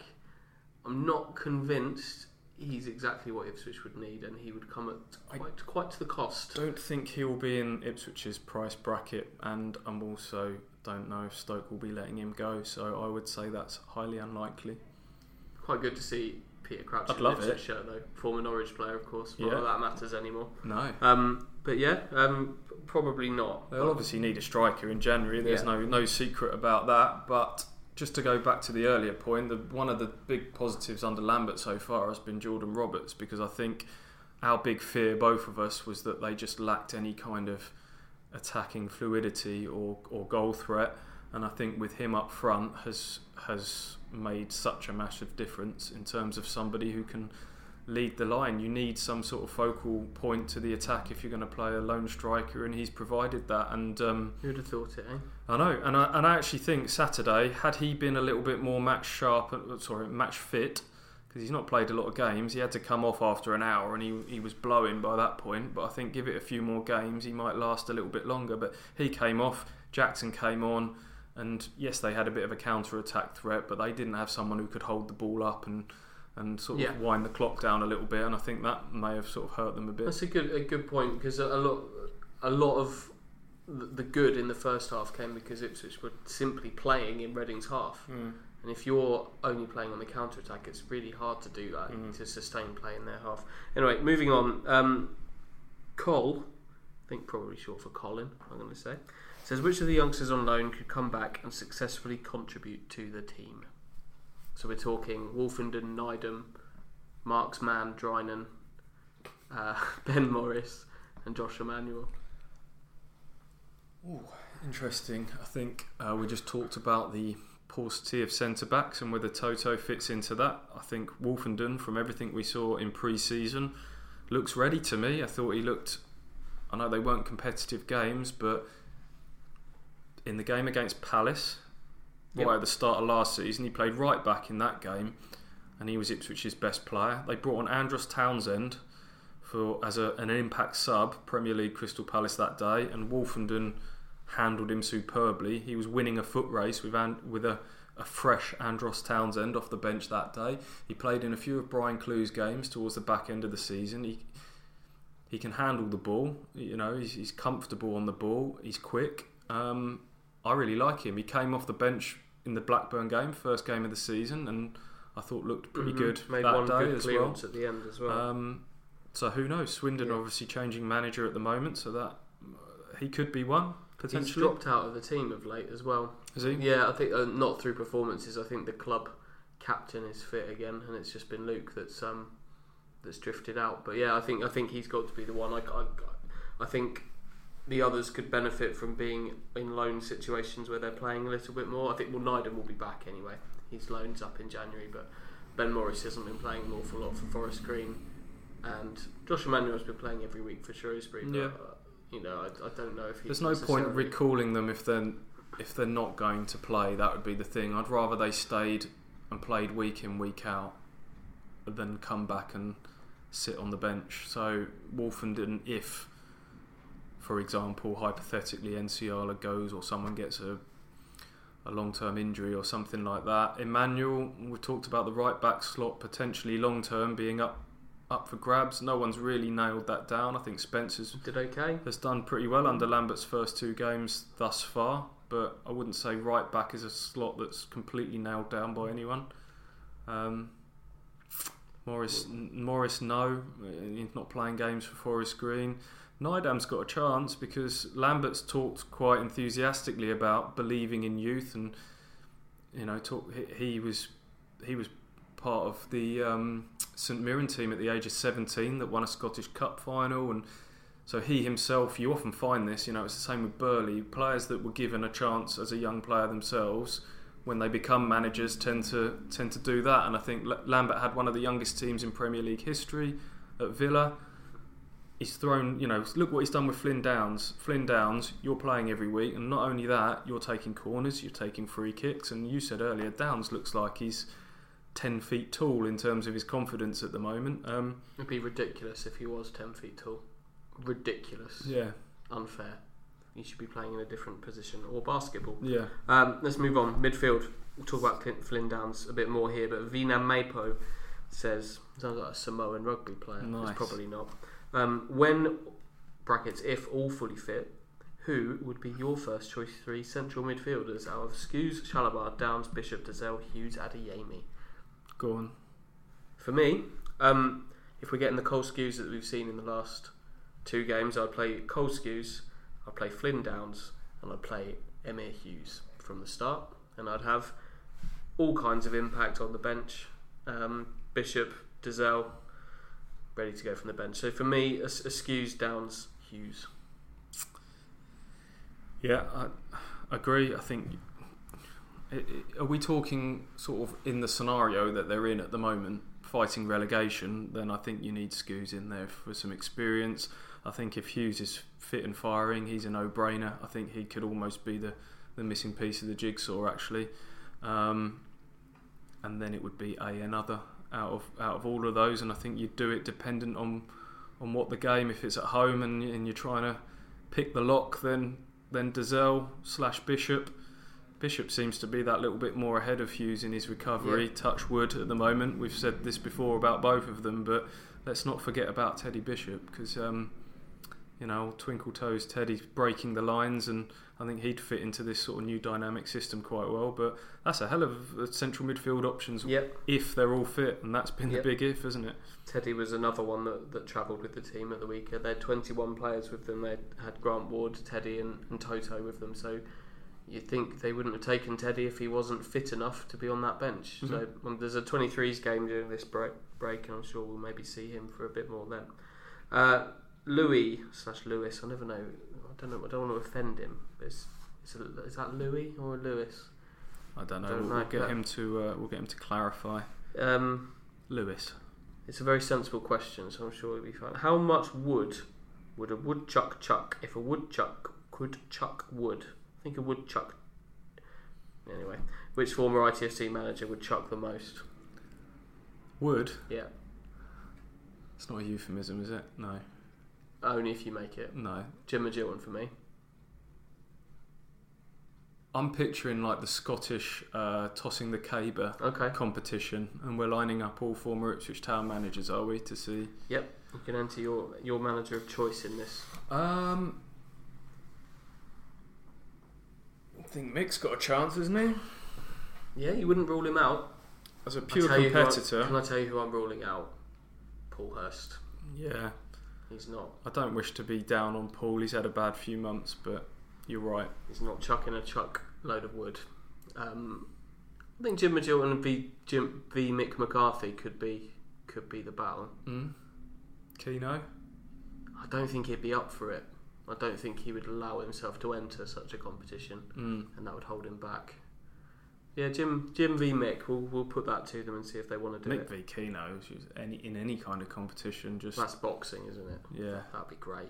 I'm not convinced he's exactly what Ipswich would need, and he would come at quite, I quite to the cost. Don't think he will be in Ipswich's price bracket, and I'm also don't know if Stoke will be letting him go, so I would say that's highly unlikely. Quite good to see Peter Crouch I'd in love Ipswich it. shirt though. Former Norwich player, of course. Not Yeah. that that matters anymore. No. Um, but yeah, um, probably not. They'll obviously need a striker in January. There's Yeah. no no secret about that, but just to go back to the earlier point, the, one of the big positives under Lambert so far has been Jordan Roberts, because I think our big fear, both of us, was that they just lacked any kind of attacking fluidity or, or goal threat, and I think with him up front has has made such a massive difference in terms of somebody who can lead the line. You need some sort of focal point to the attack if you're going to play a lone striker, and he's provided that. And um, who'd have thought it, eh? I know, and I, and I actually think Saturday, had he been a little bit more match sharp, sorry, match fit, because he's not played a lot of games, he had to come off after an hour, and he he was blowing by that point. But I think give it a few more games, he might last a little bit longer. But he came off, Jackson came on, and yes, they had a bit of a counter-attack threat, but they didn't have someone who could hold the ball up and and sort of yeah. wind the clock down a little bit, and I think that may have sort of hurt them a bit. That's a good a good point, because a lot a lot of the good in the first half came because Ipswich were simply playing in Reading's half, mm. And if you're only playing on the counter attack, it's really hard to do that Mm. to sustain play in their half. Anyway, moving on. Um, Col, I think probably short for Colin, I'm going to say, says which of the youngsters on loan could come back and successfully contribute to the team. So we're talking Wolfenden, Nydam, Marks Mann, Drinan, uh, Ben Morris, and Josh Emanuel. Ooh, interesting. I think uh, we just talked about the paucity of centre backs and whether Toto fits into that. I think Wolfenden, from everything we saw in pre-season, looks ready to me. I thought he looked. I know they weren't competitive games, but in the game against Palace, Yep. right at the start of last season, he played right back in that game, and he was Ipswich's best player. They brought on Andros Townsend for as a, an impact sub, Premier League Crystal Palace that day, and Wolfenden handled him superbly. He was winning a foot race with and, with a, a fresh Andros Townsend off the bench that day. He played in a few of Brian Clou's games towards the back end of the season. He he can handle the ball. You know, he's, he's comfortable on the ball. He's quick. Um, I really like him. He came off the bench in the Blackburn game, first game of the season, and I thought looked pretty Mhm. good Made that one day good as well. clearance at the end as well. Um, so who knows? Swindon Yeah. obviously changing manager at the moment, so that uh, he could be one potentially. He's dropped out of the team of late as well. Is he? Yeah, I think uh, not through performances. I think the club captain is fit again, and it's just been Luke that's um that's drifted out. But yeah, I think I think he's got to be the one. I, I, I think the others could benefit from being in loan situations where they're playing a little bit more. I think well, Nydam will be back anyway. His loan's up in January, but Ben Morris hasn't been playing an awful lot for Forest Green, and Josh Emanuel's been playing every week for Shrewsbury. But, Yeah. uh, you know, I, I don't know if he's There's no point recalling them if they're if they're not going to play. That would be the thing. I'd rather they stayed and played week in, week out, than come back and sit on the bench. So Wolfenden, if, for example, hypothetically Enciala goes or someone gets a a long-term injury or something like that. Emmanuel, we talked about the right-back slot potentially long-term being up up for grabs. No one's really nailed that down. I think Spencer's did okay. has done pretty well under Lambert's first two games thus far, but I wouldn't say right-back is a slot that's completely nailed down by anyone. Um, Morris, Morris, no, he's not playing games for Forest Green. Nydam's got a chance because Lambert's talked quite enthusiastically about believing in youth, and you know, talk, he, he was he was part of the um, St Mirren team at the age of seventeen that won a Scottish Cup final, and so he himself. You often find this, you know, it's the same with Burley. Players that were given a chance as a young player themselves, when they become managers, tend to tend to do that. And I think Lambert had one of the youngest teams in Premier League history at Villa. He's thrown, you know, look what he's done with Flynn Downs. Flynn Downs, you're playing every week, and not only that, you're taking corners, you're taking free kicks, and you said earlier, Downs looks like he's ten feet tall in terms of his confidence at the moment. Um, It'd be ridiculous if he was ten feet tall. Ridiculous. yeah, Unfair. He should be playing in a different position, or basketball. yeah. Um, let's move on. Midfield. We'll talk about Clint Flynn Downs a bit more here, but Vina Mapo says, sounds like a Samoan rugby player. Nice. It's probably not. Um, when, brackets, if all fully fit, who would be your first choice three central midfielders out of Skuse, Shalabar, Downs, Bishop, Dazelle, Hughes, Adeyemi? Go on. For me, um, if we're getting the Cole Skuse that we've seen in the last two games, I'd play Cole Skuse, I'd play Flynn Downs, and I'd play Emyr Hughes from the start, and I'd have all kinds of impact on the bench. Um, Bishop, Dazelle, ready to go from the bench. So for me, a, a Skuse, Downs, Hughes. Yeah, I agree. I think. Are we talking sort of in the scenario that they're in at the moment, fighting relegation? Then I think you need Skuse in there for some experience. I think if Hughes is fit and firing, he's a no-brainer. I think he could almost be the, the missing piece of the jigsaw, actually. Um, and then it would be a another out of out of all of those, and I think you'd do it dependent on on what the game. If it's at home and, and you're trying to pick the lock, then then Dazelle slash Bishop. Bishop seems to be that little bit more ahead of Hughes in his recovery. Yeah. Touch wood at the moment. We've said this before about both of them, but let's not forget about Teddy Bishop, because um, You know, Twinkle Toes Teddy's breaking the lines, and I think he'd fit into this sort of new dynamic system quite well. But that's a hell of a central midfield options yep. if they're all fit, and that's been yep. the big if, isn't it? Teddy was another one that, that travelled with the team at the weekend. They had twenty-one players with them. They had Grant Ward, Teddy and, and Toto with them. So you'd think they wouldn't have taken Teddy if he wasn't fit enough to be on that bench. Mm-hmm. So um, there's a twenty-threes game during this break, break, and I'm sure we'll maybe see him for a bit more then. Uh, Louis slash Lewis, I never know. I don't know. I don't want to offend him. But it's, it's a, is that Louis or Lewis? I don't know. Don't we'll, know. we'll get him to. Uh, we'll get him to clarify. Um, Lewis. It's a very sensible question, so I'm sure it'll be fine. How much wood would a woodchuck chuck if a woodchuck could chuck wood? I think a woodchuck. Anyway, which former I T F C manager would chuck the most? Wood. Yeah. It's not a euphemism, is it? No. Only if you make it. No. Jim McGillen for me. I'm picturing like the Scottish uh, tossing the caber okay. competition, and we're lining up all former Ipswich Town managers, are we, to see? Yep. You can enter your your manager of choice in this. Um, I think Mick's got a chance, hasn't he? Yeah, you wouldn't rule him out. As a pure competitor. Can I tell you who I'm ruling out? Paul Hurst. Yeah. He's not. I don't wish to be down on Paul. He's had a bad few months, but you're right. He's not chucking a chuck load of wood. Um, I think Jim McGillen v Jim v Mick McCarthy could be could be the battle. Mm. Keno? I don't think he'd be up for it. I don't think he would allow himself to enter such a competition, mm. and that would hold him back. Yeah, Jim Jim v Mick. We'll we'll put that to them and see if they want to do Mick it. Mick v Keno, any in any kind of competition, just that's boxing, isn't it? Yeah, that'd be great.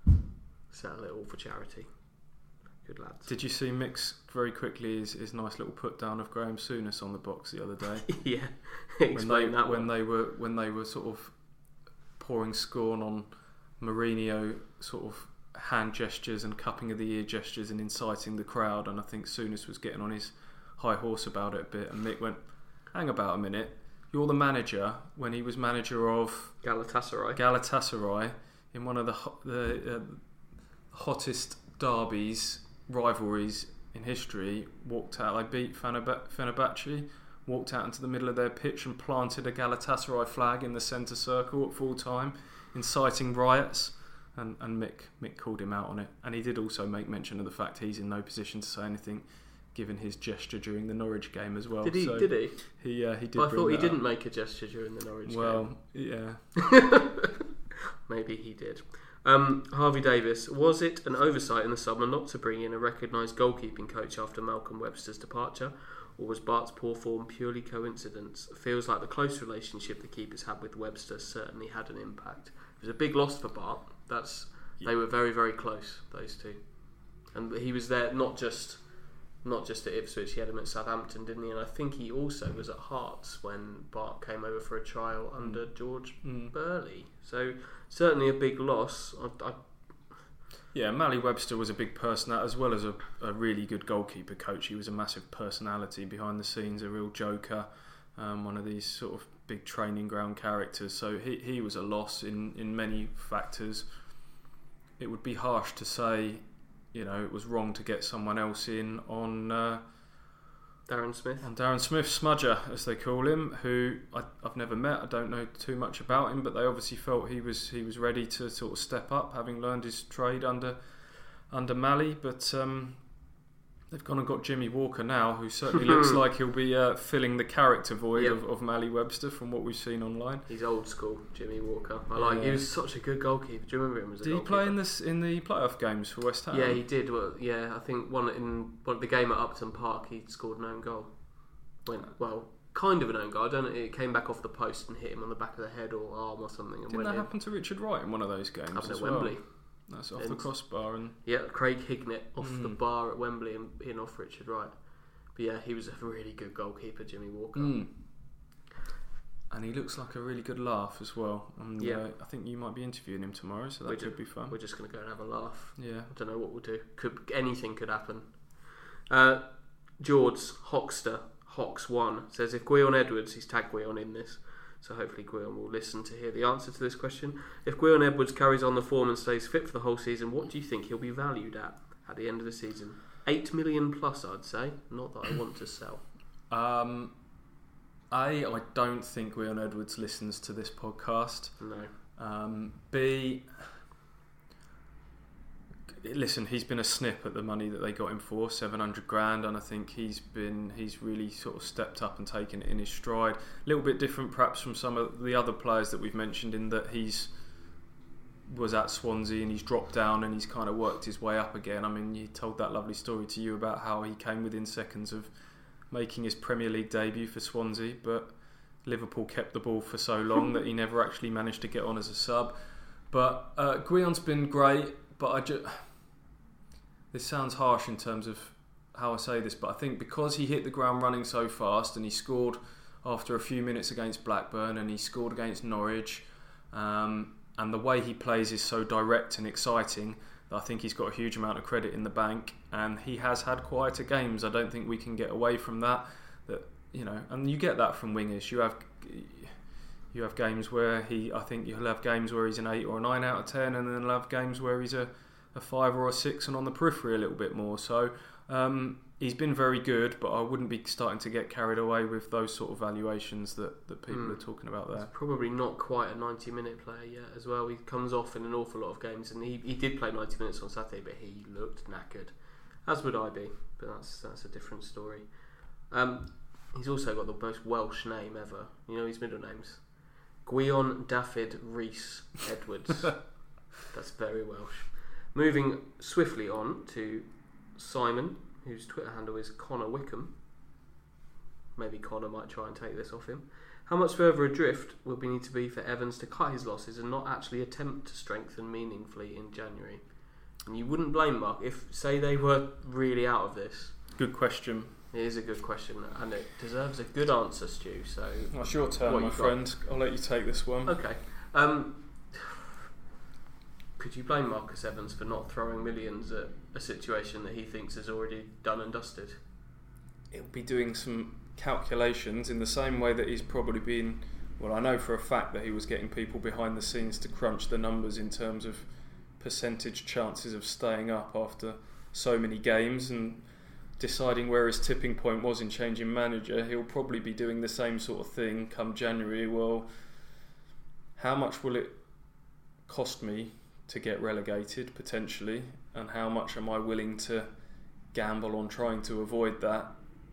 Settle it all for charity. Good lads. Did you see Mick's very quickly his, his nice little put down of Graham Souness on the box the other day? Yeah, when explain they that when one. they were when they were sort of pouring scorn on Mourinho, sort of hand gestures and cupping of the ear gestures and inciting the crowd, and I think Souness was getting on his high horse about it a bit, and Mick went, hang about a minute, you're the manager when he was manager of Galatasaray Galatasaray in one of the ho- the uh, hottest derbies, rivalries in history, walked out, they beat Fenerbahce, walked out into the middle of their pitch and planted a Galatasaray flag in the centre circle at full time, inciting riots, and, and Mick, Mick called him out on it, and he did also make mention of the fact he's in no position to say anything given his gesture during the Norwich game as well. Did he? So did he? He uh, he did. But I thought he didn't up. make a gesture during the Norwich well, game. Well, yeah. Maybe he did. Um, Harvey Davis, was it an oversight in the summer not to bring in a recognised goalkeeping coach after Malcolm Webster's departure, or was Bart's poor form purely coincidence? Feels like the close relationship the keepers had with Webster certainly had an impact. It was a big loss for Bart. That's yeah. They were very, very close, those two, and he was there not just. Not just at Ipswich, he had him at Southampton, didn't he? And I think he also was at Hearts when Bart came over for a trial mm. under George mm. Burley. So certainly a big loss. I, I... Yeah, Mally Webster was a big person, as well as a, a really good goalkeeper coach. He was a massive personality behind the scenes, a real joker, um, one of these sort of big training ground characters. So he, he was a loss in, in many factors. It would be harsh to say, you know, it was wrong to get someone else in on uh, Darren Smith. On Darren Smith, Smudger, as they call him, who I, I've never met. I don't know too much about him, but they obviously felt he was he was ready to sort of step up, having learned his trade under under Mally. But um, they've gone and got Jimmy Walker now, who certainly looks like he'll be uh, filling the character void yep. of, of Mally Webster from what we've seen online. He's old school, Jimmy Walker. I like. Yeah. He was such a good goalkeeper. Do you remember him as a did goalkeeper? Did he play in this in the playoff games for West Ham? Yeah, he did. Well, yeah, I think one in one the game at Upton Park, he scored an own goal. Went well, kind of an own goal. I don't know. It came back off the post and hit him on the back of the head or arm or something. And Didn't went that in. happen to Richard Wright in one of those games Happened as at well? Wembley. That's off and, the crossbar and yeah, Craig Hignett off mm. the bar at Wembley and in off Richard Wright. But yeah, he was a really good goalkeeper, Jimmy Walker. Mm. And he looks like a really good laugh as well. And yeah. uh, I think you might be interviewing him tomorrow, so that we're could ju- be fun. We're just going to go and have a laugh. Yeah. I don't know what we'll do. Could anything could happen. Uh, George Hoxter Hox one says if Gwion Edwards, he's tagged Gwion in this, So hopefully Gwion will listen to hear the answer to this question. If Gwion Edwards carries on the form and stays fit for the whole season, what do you think he'll be valued at at the end of the season? Eight million plus, I'd say. Not that I want to sell. Um, A, I don't think Gwion Edwards listens to this podcast. No. Um, B, listen, he's been a snip at the money that they got him for, seven hundred grand, and I think he's been he's really sort of stepped up and taken it in his stride. A little bit different perhaps from some of the other players that we've mentioned, in that he's was at Swansea and he's dropped down and he's kind of worked his way up again. I mean, he told that lovely story to you about how he came within seconds of making his Premier League debut for Swansea, but Liverpool kept the ball for so long that he never actually managed to get on as a sub. But uh, Gwion's been great, but I just... This sounds harsh in terms of how I say this, but I think because he hit the ground running so fast and he scored after a few minutes against Blackburn and he scored against Norwich, um, and the way he plays is so direct and exciting, that I think he's got a huge amount of credit in the bank, and he has had quieter games. I don't think we can get away from that. That you know, and you get that from wingers. You have you have games where he, I think you'll have games where he's an eight or a nine out of ten, and then you'll have games where he's a a five or a six and on the periphery a little bit more. So um, he's been very good, but I wouldn't be starting to get carried away with those sort of valuations that, that people mm. are talking about there. He's probably not quite a ninety minute player yet as well. He comes off in an awful lot of games, and he, he did play ninety minutes on Saturday, but he looked knackered, as would I be, but that's that's a different story. Um, he's also got the most Welsh name ever. You know his middle name's Gwion Dafydd Rhys Edwards. That's very Welsh. Moving swiftly on to Simon, whose Twitter handle is Connor Wickham. Maybe Connor might try and take this off him. How much further adrift will we need to be for Evans to cut his losses and not actually attempt to strengthen meaningfully in January? And you wouldn't blame Mark if, say, they were really out of this. Good question. It is a good question, and it deserves a good answer, Stu. So, well, it's your turn, my friend. I'll let you take this one. Okay. Um, could you blame Marcus Evans for not throwing millions at a situation that he thinks is already done and dusted? He'll be doing some calculations in the same way that he's probably been... Well, I know for a fact that he was getting people behind the scenes to crunch the numbers in terms of percentage chances of staying up after so many games and deciding where his tipping point was in changing manager. He'll probably be doing the same sort of thing come January. Well, how much will it cost me to get relegated potentially, and how much am I willing to gamble on trying to avoid that?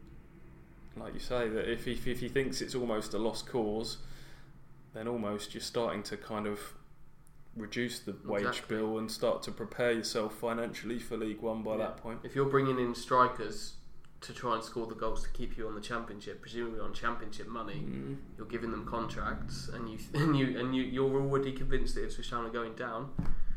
Like you say, that if he, if he thinks it's almost a lost cause, then almost you're starting to kind of reduce the wage exactly. bill and start to prepare yourself financially for League One by yeah. that point. If you're bringing in strikers to try and score the goals to keep you on the Championship, presumably on Championship money, mm. you're giving them contracts, and you and you and you you're already convinced that Ipswich Town are going down.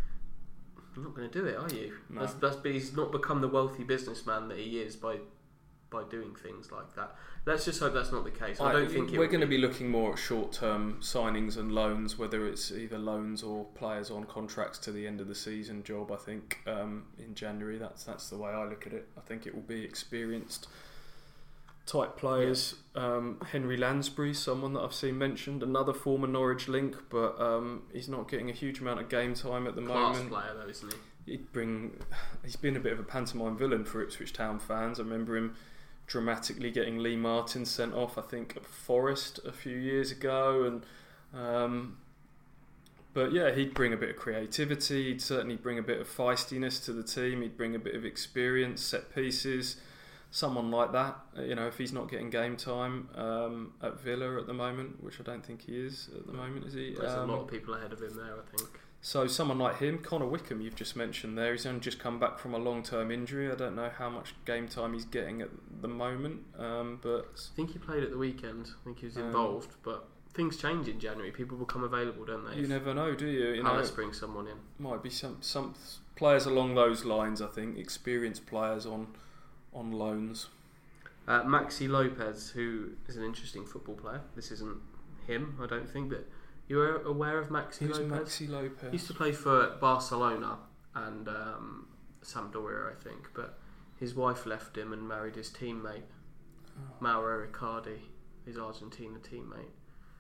You're not going to do it, are you? No. That's, that's he's not become the wealthy businessman that he is by by doing things like that. Let's just hope that's not the case. I, I don't think we're going to be looking more at short-term signings and loans, whether it's either loans or players on contracts to the end of the season job. I think um, in January, that's that's the way I look at it. I think it will be experienced type players. Yeah. Um, Henry Lansbury, someone that I've seen mentioned, another former Norwich link, but um, he's not getting a huge amount of game time at the Class moment. Class player though, isn't he? He'd bring. He's been a bit of a pantomime villain for Ipswich Town fans. I remember him dramatically getting Lee Martin sent off, I think, at Forest a few years ago, and um, but yeah, he'd bring a bit of creativity. He'd certainly bring a bit of feistiness to the team. He'd bring a bit of experience, set pieces, someone like that. You know, if he's not getting game time um, at Villa at the moment, which I don't think he is at the moment, is he? There's um, a lot of people ahead of him there, I think. So someone like him, Connor Wickham, you've just mentioned there, he's only just come back from a long-term injury. I don't know how much game time he's getting at the moment, um, but I think he played at the weekend. I think he was involved, um, but things change in January. People become available, don't they? You never know, do you? You Palace bring someone in. Might be some some players along those lines. I think experienced players on on loans. Uh, Maxi Lopez, who is an interesting football player. This isn't him, I don't think, but. You're aware of Maxi Who's Lopez? Maxi Lopez? He used to play for Barcelona and um, Sampdoria, I think, but his wife left him and married his teammate, oh. Mauro Icardi, his Argentina teammate.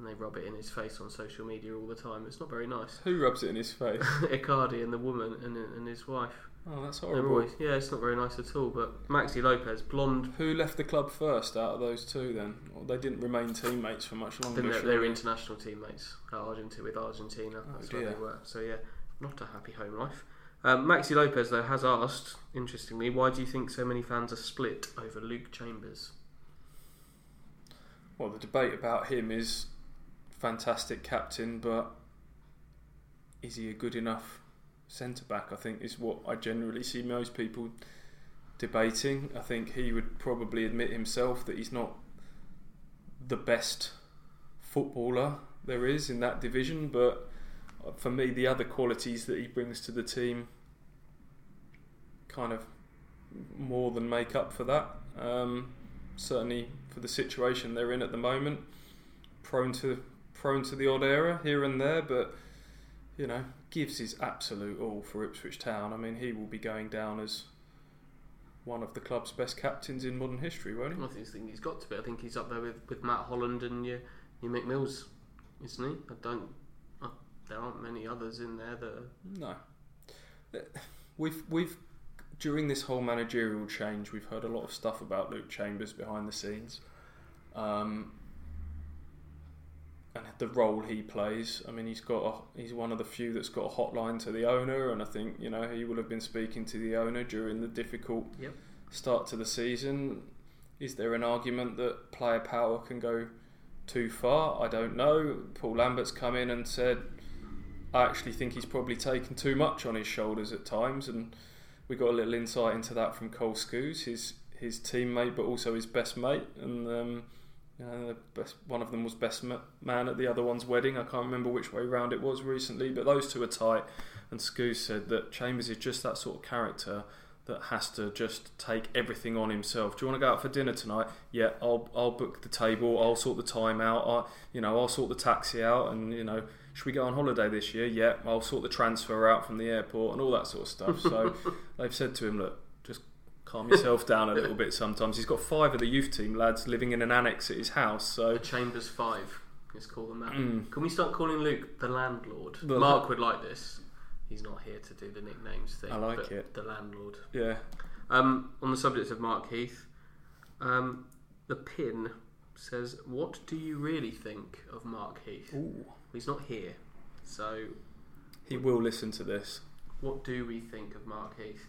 and they rub it in his face on social media all the time. It's not very nice. Who rubs it in his face? Icardi and the woman and and his wife. Oh, that's They're horrible. always, yeah, it's not very nice at all. But Maxi Lopez, blonde. Who left the club first out of those two then? Well, they didn't remain teammates for much longer. Then they're, surely. they're international teammates at Argentina, with Argentina. Oh, That's dear. where they were. So yeah, not a happy home life. Um, Maxi Lopez though has asked, interestingly, why do you think so many fans are split over Luke Chambers? Well, the debate about him is fantastic captain, but is he a good enough centre back? I think is what I generally see most people debating. I think he would probably admit himself that he's not the best footballer there is in that division, but for me the other qualities that he brings to the team kind of more than make up for that. Um, certainly for the situation they're in at the moment, prone to prone to the odd error here and there, but you know, gives his absolute all for Ipswich Town. I mean, he will be going down as one of the club's best captains in modern history, won't he? I think he's got to be. I think he's up there with, with Matt Holland and your, your Mick Mills, isn't he? I don't. Uh, there aren't many others in there that. Are... No, we've we've during this whole managerial change, we've heard a lot of stuff about Luke Chambers behind the scenes, um, and the role he plays. I mean, he's got a, he's one of the few that's got a hotline to the owner, and I think you know he will have been speaking to the owner during the difficult yep. start to the season. Is there an argument that player power can go too far? I don't know. Paul Lambert's come in and said, I actually think he's probably taken too much on his shoulders at times, and we got a little insight into that from Cole Scoos, his his teammate, but also his best mate, and um, you know, the best, one of them was best man at the other one's wedding. I can't remember which way round it was recently, but those two are tight. And Scoos said that Chambers is just that sort of character that has to just take everything on himself. Do you want to go out for dinner tonight? Yeah, I'll I'll book the table. I'll sort the time out. I you know I'll sort the taxi out, and you know. Should we go on holiday this year? Yeah, I'll sort the transfer out from the airport and all that sort of stuff. So they've said to him, look, just calm yourself down a little bit sometimes. He's got five of the youth team lads living in an annex at his house. So The Chambers Five, let's call them that. Mm. Can we start calling Luke the landlord? The Mark la- would like this. He's not here to do the nicknames thing. I like but it. The landlord. yeah, Um, on the subject of Mark Heath, um, the pin says, what do you really think of Mark Heath? Ooh. He's not here, so he will listen to this. what do we think of Mark Heath?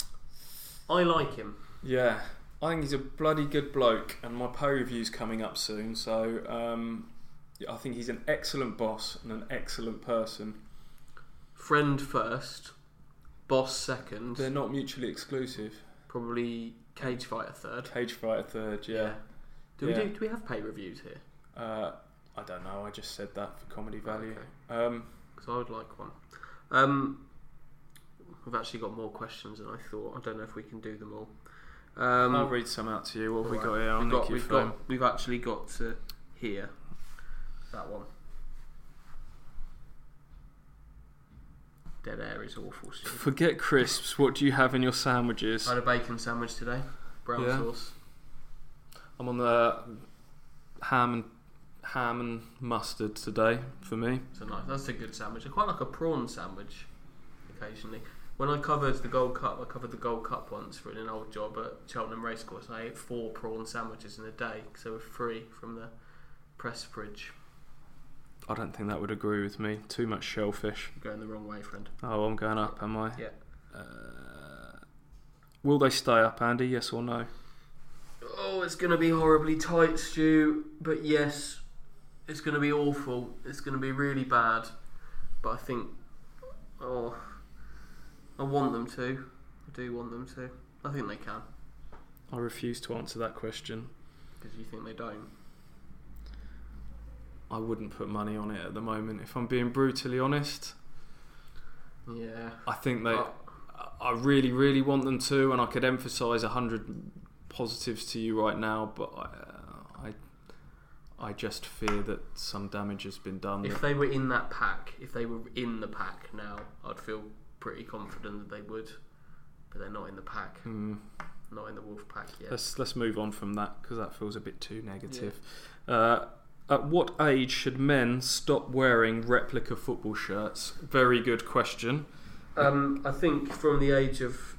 I like him. Yeah, I think he's a bloody good bloke, and my pay review's coming up soon. So um, yeah, I think he's an excellent boss and an excellent person. Friend first, boss second, They're not mutually exclusive. probably cage fighter third. Cage fighter third, yeah. Do we Yeah. do? Do we have pay reviews here? Uh, I don't know. I just said that for comedy value. Okay. Um, Because I would like one. Um, we've actually got more questions than I thought. I don't know if we can do them all. Um, I'll read some out to you. What have we Right. got here? I'll We've, nick got, your we've, phone. got, we've actually got to here. That one. Dead air is awful. Steve. Forget crisps. What do you have in your sandwiches? I had a bacon sandwich today. Brown Yeah. sauce. I'm on the ham and ham and mustard today for me. So nice. That's a good sandwich. I quite like a prawn sandwich occasionally. When I covered the Gold Cup, I covered the Gold Cup once for an old job at Cheltenham Racecourse. I ate four prawn sandwiches in a day because they were free from the press fridge. I don't think that would agree with me. Too much shellfish. You're going the wrong way, friend. Oh, I'm going up, am I? Yeah. Uh, will they stay up, Andy? Yes or no? Oh, it's going to be horribly tight, Stu. But yes, it's going to be awful. It's going to be really bad. But I think, oh, I want them to. I do want them to. I think they can. I refuse to answer that question. Because you think they don't. I wouldn't put money on it at the moment. If I'm being brutally honest, Yeah. I think they. Oh. I really, really want them to, and I could emphasise a hundred positives to you right now, but I, uh, I, I just fear that some damage has been done. If they were in that pack, if they were in the pack now, I'd feel pretty confident that they would. But they're not in the pack. Mm. Not in the Wolf pack yet. Let's let's move on from that because that feels a bit too negative. Yeah. Uh, At what age should men stop wearing replica football shirts? Very good question. Um, I think from the age of...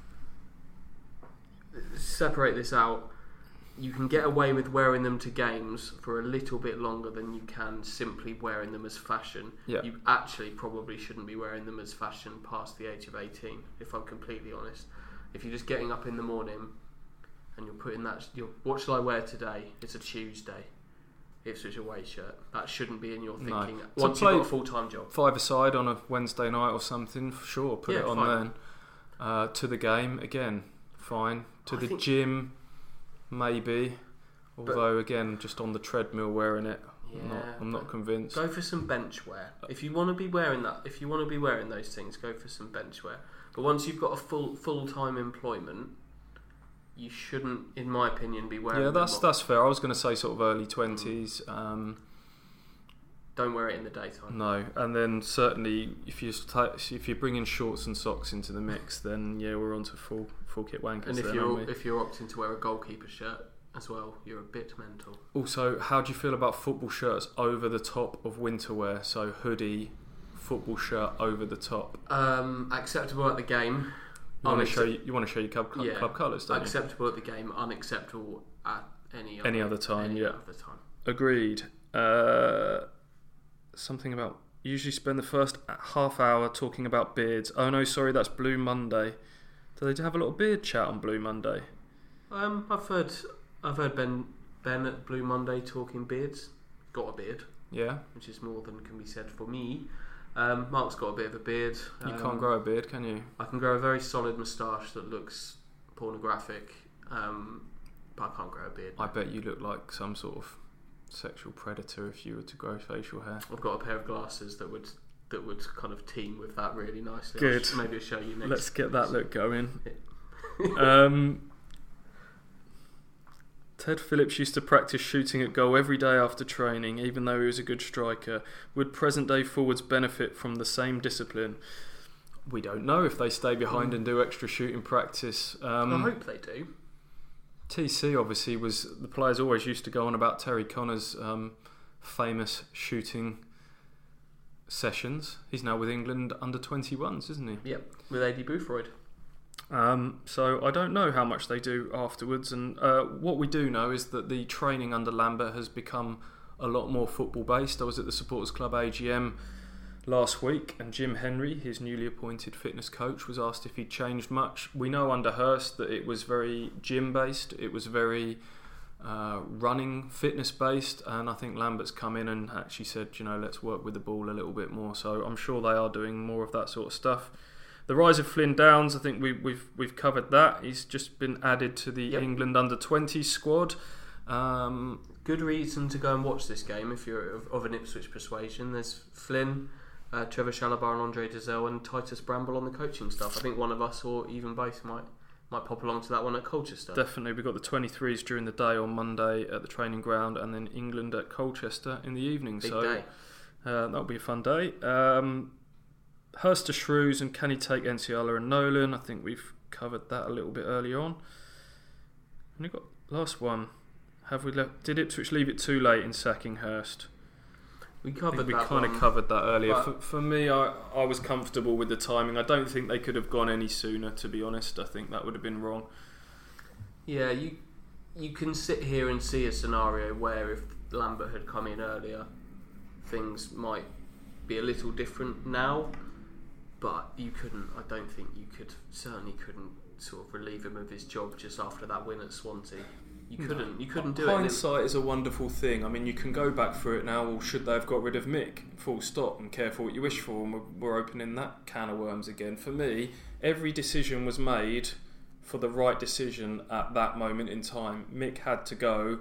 Separate this out. You can get away with wearing them to games for a little bit longer than you can simply wearing them as fashion. Yeah. You actually probably shouldn't be wearing them as fashion past the age of eighteen, if I'm completely honest. If you're just getting up in the morning and you're putting that... You're, what shall I wear today? It's a Tuesday. Ipswich away shirt. That shouldn't be in your thinking. No. Once To you've play got a full-time job. Five-a-side on a Wednesday night or something, for sure, put Yeah, it on fine. then. Uh, to the game, again, fine. To I the think- gym, maybe. Although, again, just on the treadmill wearing it, I'm, Yeah, not, I'm not convinced. Go for some bench wear. If you want to be wearing that, if you want to be wearing those things, go for some bench wear. But once you've got a full full-time employment, you shouldn't, in my opinion, be wearing Yeah, them that's up. that's fair. I was going to say sort of early twenties. Um, Don't wear it in the daytime. no, and then certainly if you st- if you're bringing shorts and socks into the mix, then yeah, we're on to full full kit wankers. And if then, you're aren't we? if you're opting to wear a goalkeeper shirt as well, you're a bit mental. Also, how do you feel about football shirts over the top of winter wear? So hoodie, football shirt over the top. Um, acceptable at the game. You want to Unaccept- show you, you want to show your club, club, Yeah. club colours, don't Acceptable at the game, unacceptable at any other, Any other time, any yeah. other time. you? Agreed. Uh, something about usually spend the first half hour talking about beards. Oh no, sorry, that's Blue Monday. Do they have a little beard chat on Blue Monday? Um, I've heard I've heard Ben Ben at Blue Monday talking beards. Got a beard, Yeah, which is more than can be said for me. Um, Mark's got a bit of a beard. you Um, can't grow a beard, can you? I can grow a very solid moustache that looks pornographic, um, but I can't grow a beard. I bet you look like some sort of sexual predator if you were to grow facial hair. I've got a pair of glasses that would that would kind of team with that really nicely. Good. I'll sh- maybe I'll show you next. Let's get that look going. um, Ted Phillips used to practice shooting at goal every day after training, even though he was a good striker. Would present-day forwards benefit from the same discipline? We don't know if they stay behind and do extra shooting practice. Um, I hope they do. T C obviously was the players always used to go on about Terry Connor's um, famous shooting sessions. He's now with England under twenty-ones, isn't he? Yep, with A D Boothroyd. Um, so I don't know how much they do afterwards, and uh, what we do know is that the training under Lambert has become a lot more football based. I was at the Supporters Club A G M last week, and Jim Henry, his newly appointed fitness coach, was asked if he'd changed much. We know under Hurst that it was very gym based, it was very uh, running fitness based, and I think Lambert's come in and actually said, you know, let's work with the ball a little bit more. So I'm sure they are doing more of that sort of stuff. The rise of Flynn Downs, I think we, we've we've covered that. He's just been added to the Yep. England under twenty squad. Um, Good reason to go and watch this game if you're of, of an Ipswich persuasion. There's Flynn, uh, Trevor Shalabar and Andre Dazelle and Titus Bramble on the coaching staff. I think one of us or even both might might pop along to that one at Colchester. Definitely, we've got the twenty-threes during the day on Monday at the training ground, and then England at Colchester in the evening. Big so day. Uh, that'll be a fun day. Um, Hurst to Shrews, and can he take Enciala and Nolan? I think we've covered that a little bit earlier on. And we've got last one. Have we left? Did Ipswich leave it too late in sacking Hurst? We I covered think we that kind one. of covered that earlier. But- For, for me, I, I was comfortable with the timing. I don't think they could have gone any sooner, to be honest. I think that would have been wrong. Yeah, you you can sit here and see a scenario where if Lambert had come in earlier, things might be a little different now. But you couldn't. I don't think you could. Certainly couldn't sort of relieve him of his job just after that win at Swansea. You couldn't. You couldn't do it. Hindsight is a wonderful thing. I mean, you can go back through it now. Well, should they have got rid of Mick? Full stop. And careful what you wish for. And we're, we're opening that can of worms again. For me, every decision was made for the right decision at that moment in time. Mick had to go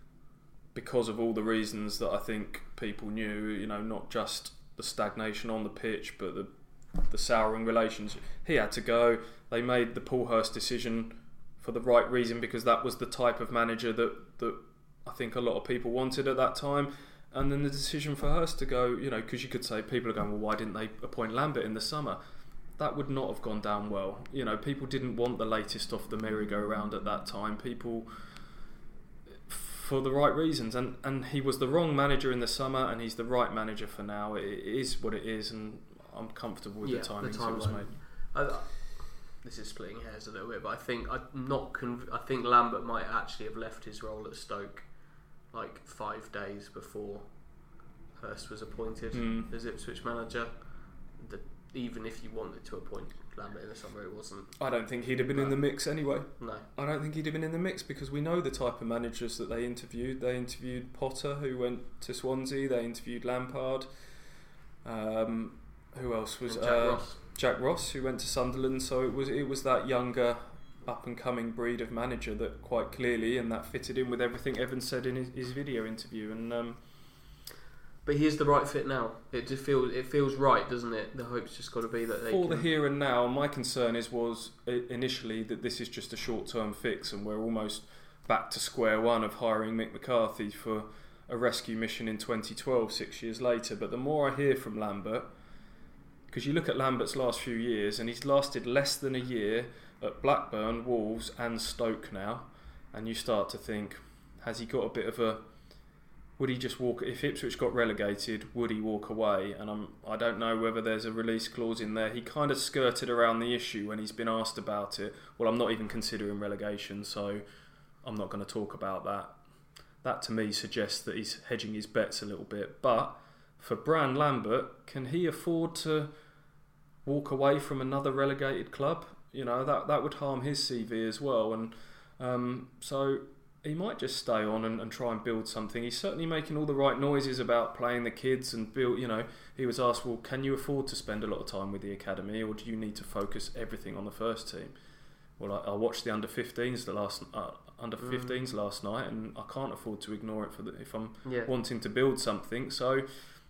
because of all the reasons that I think people knew. You know, not just the stagnation on the pitch, but the the souring relations. He had to go. They made the Paul Hurst decision for the right reason, because that was the type of manager that, that I think a lot of people wanted at that time. And then the decision for Hurst to go, you know, because you could say people are going, well, why didn't they appoint Lambert in the summer? That would not have gone down well. You know, people didn't want the latest off the merry-go-round at that time. People for the right reasons. And, and he was the wrong manager in the summer, and he's the right manager for now. It, it is what it is, and I'm comfortable with yeah, the timing the it was made. I, this is splitting hairs a little bit, but I think I'm not. Conv- I think Lambert might actually have left his role at Stoke like five days before Hurst was appointed mm. as Ipswich manager. The, even if you wanted to appoint Lambert in the summer, it wasn't. I don't think he'd have been no. in the mix anyway. No, I don't think he'd have been in the mix because we know the type of managers that they interviewed. They interviewed Potter, who went to Swansea. They interviewed Lampard. Um, who else was and Jack uh, Ross? Jack Ross, who went to Sunderland. So it was it was that younger, up and coming breed of manager that quite clearly, and that fitted in with everything Evan said in his, his video interview. And um, but he is the right fit now. It just feels it feels right, doesn't it? The hope's just got to be that they for can... the here and now. My concern is was initially that this is just a short term fix, and we're almost back to square one of hiring Mick McCarthy for a rescue mission in twenty twelve, six years later. But the more I hear from Lambert, because you look at Lambert's last few years, and he's lasted less than a year at Blackburn, Wolves and Stoke now, and you start to think, has he got a bit of a... Would he just walk... If Ipswich got relegated, would he walk away? And I'm, I don't know whether there's a release clause in there. He kind of skirted around the issue when he's been asked about it. Well, I'm not even considering relegation, so I'm not going to talk about that. That to me suggests that he's hedging his bets a little bit. But for Bran Lambert, can he afford to walk away from another relegated club? You know, that that would harm his C V as well. And um, so he might just stay on and, and try and build something. He's certainly making all the right noises about playing the kids and build. You know, he was asked, well, can you afford to spend a lot of time with the academy, or do you need to focus everything on the first team? Well, I, I watched the under fifteens the last uh, under fifteens mm. last night, and I can't afford to ignore it for the, if I'm yeah. wanting to build something. So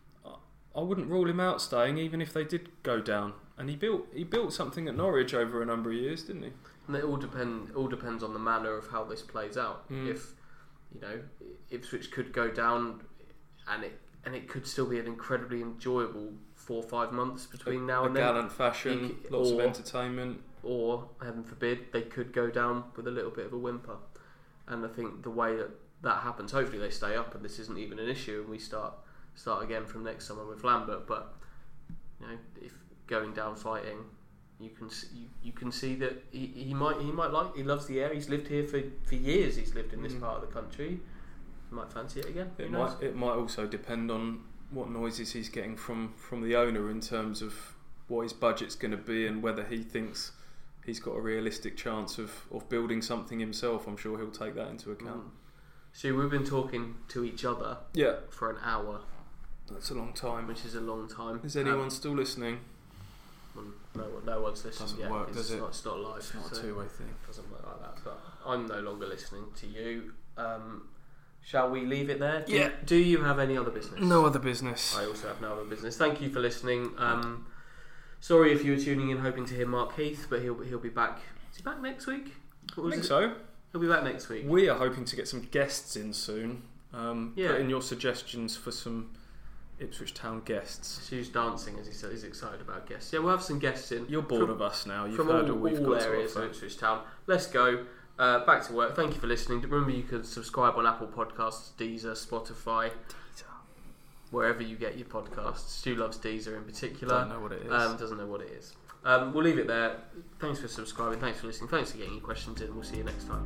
I wouldn't rule him out staying, even if they did go down. And he built he built something at Norwich over a number of years, didn't he? And it all depend all depends on the manner of how this plays out. Mm. If you know, Ipswich could go down, and it and it could still be an incredibly enjoyable four or five months between a, now and a then. Gallant fashion, could, lots or, of entertainment. Or heaven forbid, they could go down with a little bit of a whimper. And I think the way that that happens, hopefully they stay up, and this isn't even an issue, and we start start again from next summer with Lambert. But you know, if going down fighting, you can you, you can see that he, he might he might like he loves the area. He's lived here for, for years. He's lived in this mm. part of the country. He might fancy it again. It Who might knows? it might also depend on what noises he's getting from, from the owner in terms of what his budget's going to be, and whether he thinks he's got a realistic chance of, of building something himself. I'm sure he'll take that into account. Mm. So we've been talking to each other yeah. for an hour. That's a long time. Which is a long time. Is anyone um, still listening? Well, no one, no one's listening Doesn't yet. work, it's does it? Not, it's not live. It's not so a two-way thing. It doesn't work like that. But I'm no longer listening to you. Um, shall we leave it there? Do, yeah. Do you have any other business? No other business. I also have no other business. Thank you for listening. Um, sorry if you were tuning in hoping to hear Mark Heath, but he'll he'll be back. Is he back next week? I think so. He'll be back next week. We are hoping to get some guests in soon. Um, yeah. Put in your suggestions for some Ipswich Town guests. Stu's dancing as he said. He's excited about guests. Yeah, we'll have some guests in. You're bored from, of us now. You've from heard all, all we've all got areas to of Ipswich Town. Let's go. Uh, back to work. Thank you for listening. Remember, you can subscribe on Apple Podcasts, Deezer, Spotify, Deezer. Wherever you get your podcasts. Stu loves Deezer in particular. Don't know what it is. Um, doesn't know what it is. Um, we'll leave it there. Thanks for subscribing. Thanks for listening. Thanks for getting your questions in. We'll see you next time.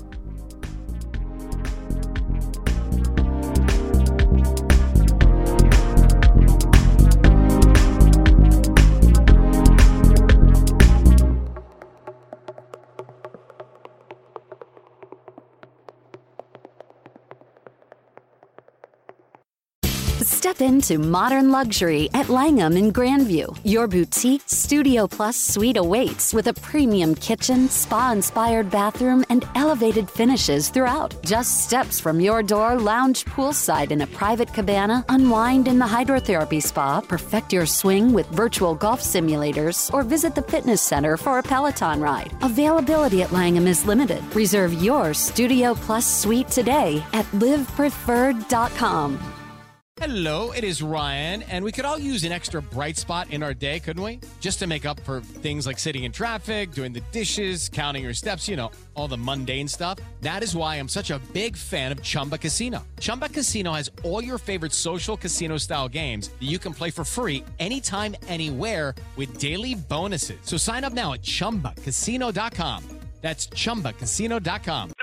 Step into modern luxury at Langham in Grandview. Your boutique Studio Plus suite awaits with a premium kitchen, spa-inspired bathroom, and elevated finishes throughout. Just steps from your door, lounge poolside in a private cabana, unwind in the hydrotherapy spa, perfect your swing with virtual golf simulators, or visit the fitness center for a Peloton ride. Availability at Langham is limited. Reserve your Studio Plus suite today at live preferred dot com. Hello, it is Ryan, and we could all use an extra bright spot in our day, couldn't we? Just to make up for things like sitting in traffic, doing the dishes, counting your steps, you know, all the mundane stuff. That is why I'm such a big fan of Chumba Casino. Chumba Casino has all your favorite social casino-style games that you can play for free anytime, anywhere with daily bonuses. So sign up now at chumba casino dot com. That's chumba casino dot com.